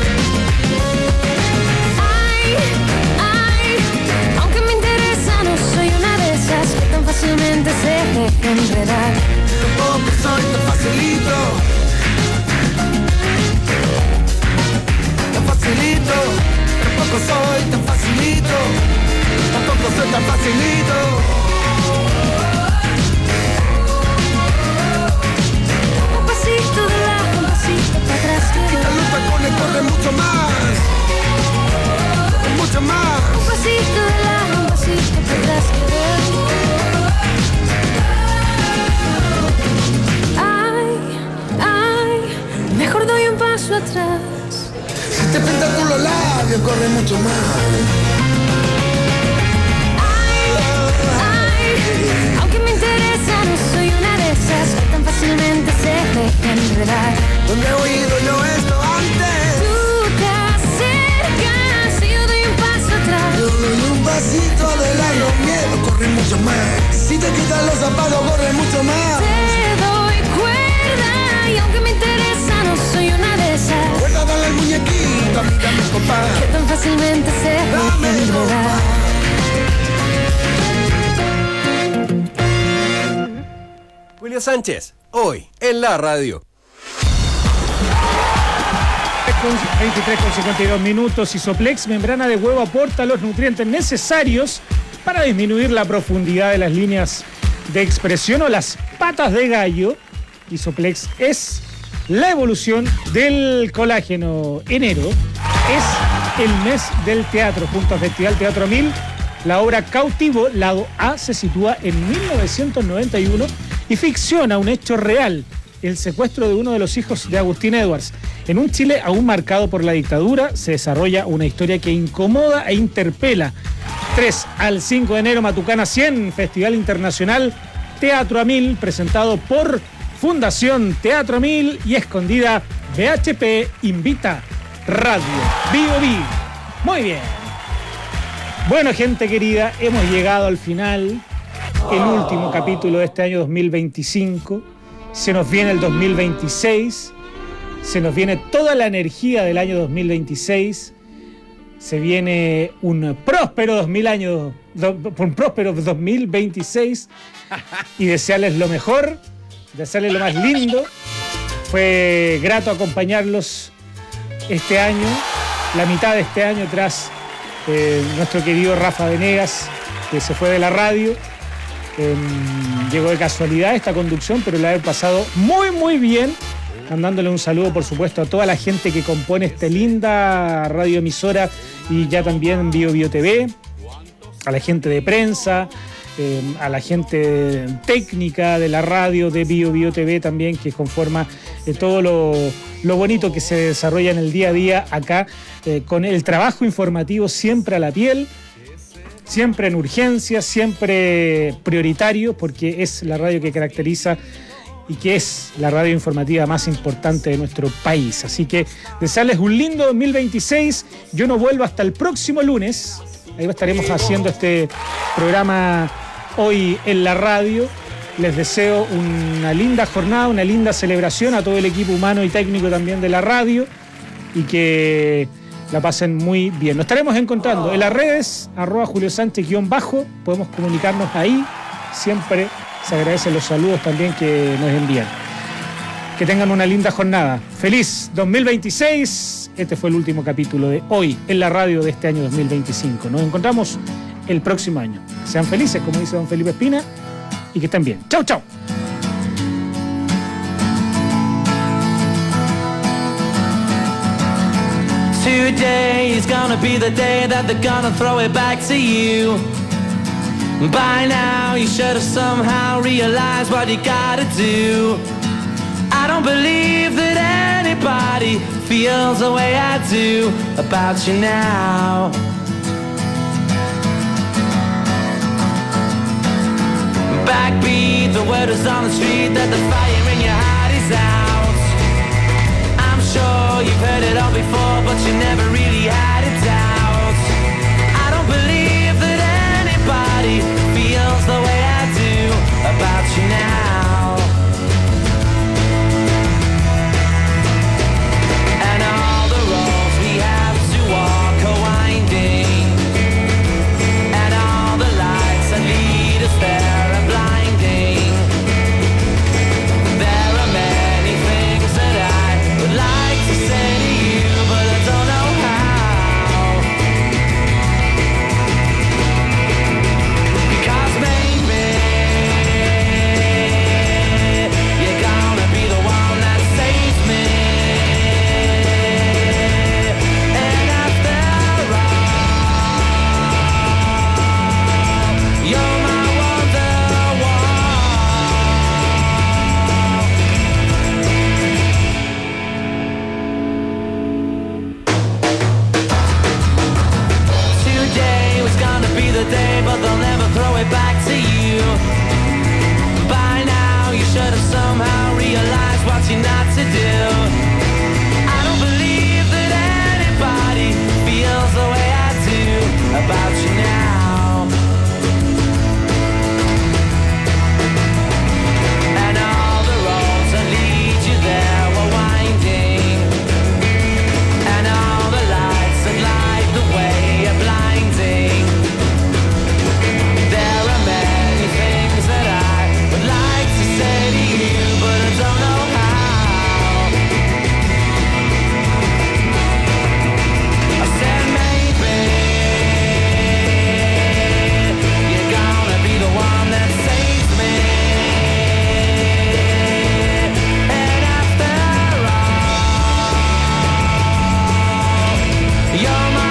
Ay, aunque me interesa, no soy una de esas que tan fácilmente se deja enredar. Tampoco soy tan facilito. Tan facilito. Tampoco soy tan facilito. Tampoco soy tan facilito. Un pasito de lado, un pasito para atrás. Quita los tacones, corre mucho más. Mucho más. Un pasito de lado, un pasito para atrás. Ay, mejor doy un paso atrás. Si te pintas con los labios, corre mucho más. Ay, aunque me interesa, no soy una de esas que tan fácilmente se deja enredar. ¿Dónde he oído yo esto antes? Tú te acercas y yo doy un paso atrás. Yo doy un pasito de lado, miedo, corre mucho más. Si te quitan los zapatos, corre mucho más. Te doy cuerda y aunque me interesa, no soy una de esas. Cuerda, dale al muñequito, a mí dame compás. Que tan fácilmente se deja enredar. Julio Sánchez, hoy en la radio. 23,52 Isoplex, membrana de huevo, aporta los nutrientes necesarios para disminuir la profundidad de las líneas de expresión o las patas de gallo. Isoplex es la evolución del colágeno. Enero es el mes del teatro. Junto a Festival Teatro 1000, la obra Cautivo, lado A, se sitúa en 1991 y ficciona un hecho real: el secuestro de uno de los hijos de Agustín Edwards. En un Chile aún marcado por la dictadura, se desarrolla una historia que incomoda e interpela. 3 al 5 de enero, Matucana 100, Festival Internacional Teatro a 1000, presentado por Fundación Teatro a 1000 y Escondida BHP Invita Radio Bio Bio. Muy bien. Bueno, gente querida, hemos llegado al final, el último capítulo de este año 2025. Se nos viene el 2026, se nos viene toda la energía del año 2026, se viene un próspero 2026 y desearles lo mejor, desearles lo más lindo. Fue grato acompañarlos este año, la mitad de este año, tras nuestro querido Rafa Venegas, que se fue de la radio. Llegó de casualidad esta conducción, pero la he pasado muy muy bien, mandándole un saludo por supuesto a toda la gente que compone esta linda radioemisora y ya también Bio Bio TV, a la gente de prensa, a la gente técnica de la radio de Bio Bio TV también, que conforma todo lo bonito que se desarrolla en el día a día acá, con el trabajo informativo siempre a la piel, siempre en urgencia, siempre prioritario, porque es la radio que caracteriza y que es la radio informativa más importante de nuestro país. Así que desearles un lindo 2026. Yo no vuelvo hasta el próximo lunes. Ahí estaremos haciendo este programa hoy en la radio. Les deseo una linda jornada, una linda celebración a todo el equipo humano y técnico también de la radio, y que la pasen muy bien. Nos estaremos encontrando en las redes, @JulioSánchez_, podemos comunicarnos ahí, siempre se agradecen los saludos también que nos envían. Que tengan una linda jornada. Feliz 2026. Este fue el último capítulo de hoy en la radio de este año 2025. Nos encontramos el próximo año. Sean felices, como dice don Felipe Espina, y que estén bien. Chau, chau. Today is gonna be the day that they're gonna throw it back to you. By now you should have somehow realized what you gotta do. I don't believe that anybody feels the way I do about you now. Backbeat, the word is on the street that the fire in your heart is out. I'm sure you've heard it all before, but you never really had it out. I don't believe that anybody feels the way I do about you now. And all the roads we have to walk are winding, and all the lights that lead us there are blinding. There are many things that I would like to say to you, but I don't know how. Because maybe you're gonna be the one that saves me. And after all, you're my Today was gonna be the day, but they'll never throw it back to you. By now you should have somehow realized what you're not to do. I don't believe that anybody feels the way I do about you now. And all the roads that lead you there were winding, and all the lights that light the way are blinding. There are many things that I would like to say to you, but I don't know how. I said maybe you're gonna be the one that saves me. And after all, you're my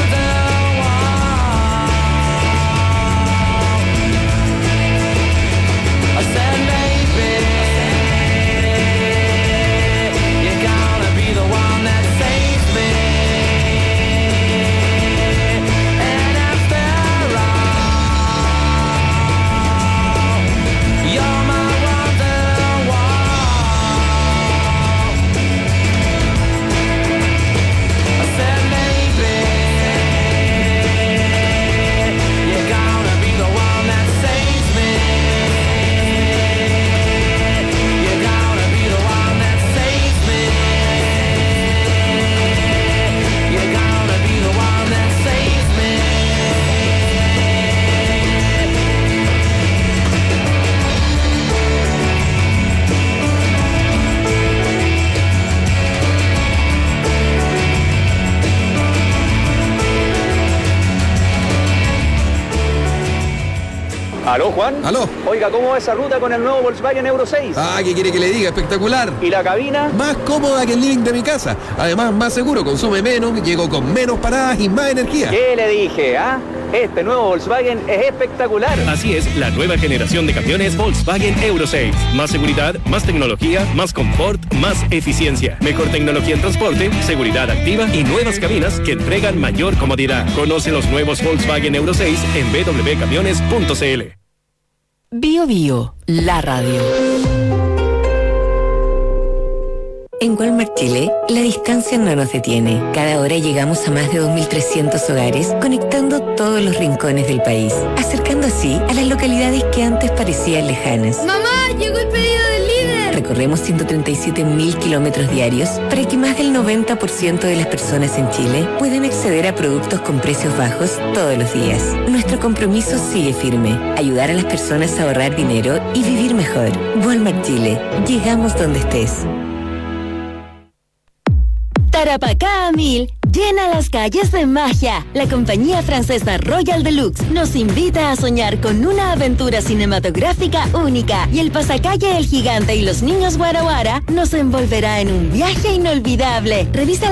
I said maybe you're gonna be the one that saves me. And after all, you're my wonderwall. I said maybe you're gonna be the one that saves me. You're gonna be the one that saves me. You're gonna be the one that saves me. ¿Aló, Juan? ¿Aló? Oiga, ¿cómo va esa ruta con el nuevo Volkswagen Euro 6? Ah, ¿qué quiere que le diga? Espectacular. ¿Y la cabina? Más cómoda que el living de mi casa. Además, más seguro, consume menos, llego con menos paradas y más energía. ¿Qué le dije, ah? Este nuevo Volkswagen es espectacular. Así es, la nueva generación de camiones Volkswagen Euro 6. Más seguridad, más tecnología, más confort, más eficiencia. Mejor tecnología en transporte, seguridad activa y nuevas cabinas que entregan mayor comodidad. Conoce los nuevos Volkswagen Euro 6 en www.camiones.cl. Bio Bio, la radio. En Walmart Chile, la distancia no nos detiene. Cada hora llegamos a más de 2.300 hogares, conectando todos los rincones del país, acercando así a las localidades que antes parecían lejanas. ¡Mamá! ¡Llegó el pedido del líder! recorremos 137.000 kilómetros diarios para que más del 90% de las personas en Chile puedan acceder a productos con precios bajos todos los días. Nuestro compromiso sigue firme, ayudar a las personas a ahorrar dinero y vivir mejor. Walmart Chile, llegamos donde estés. Tarapacá a 1000 llena las calles de magia. La compañía francesa Royal Deluxe nos invita a soñar con una aventura cinematográfica única y el pasacalle El Gigante y los Niños Guara Guara nos envolverá en un viaje inolvidable. Revisa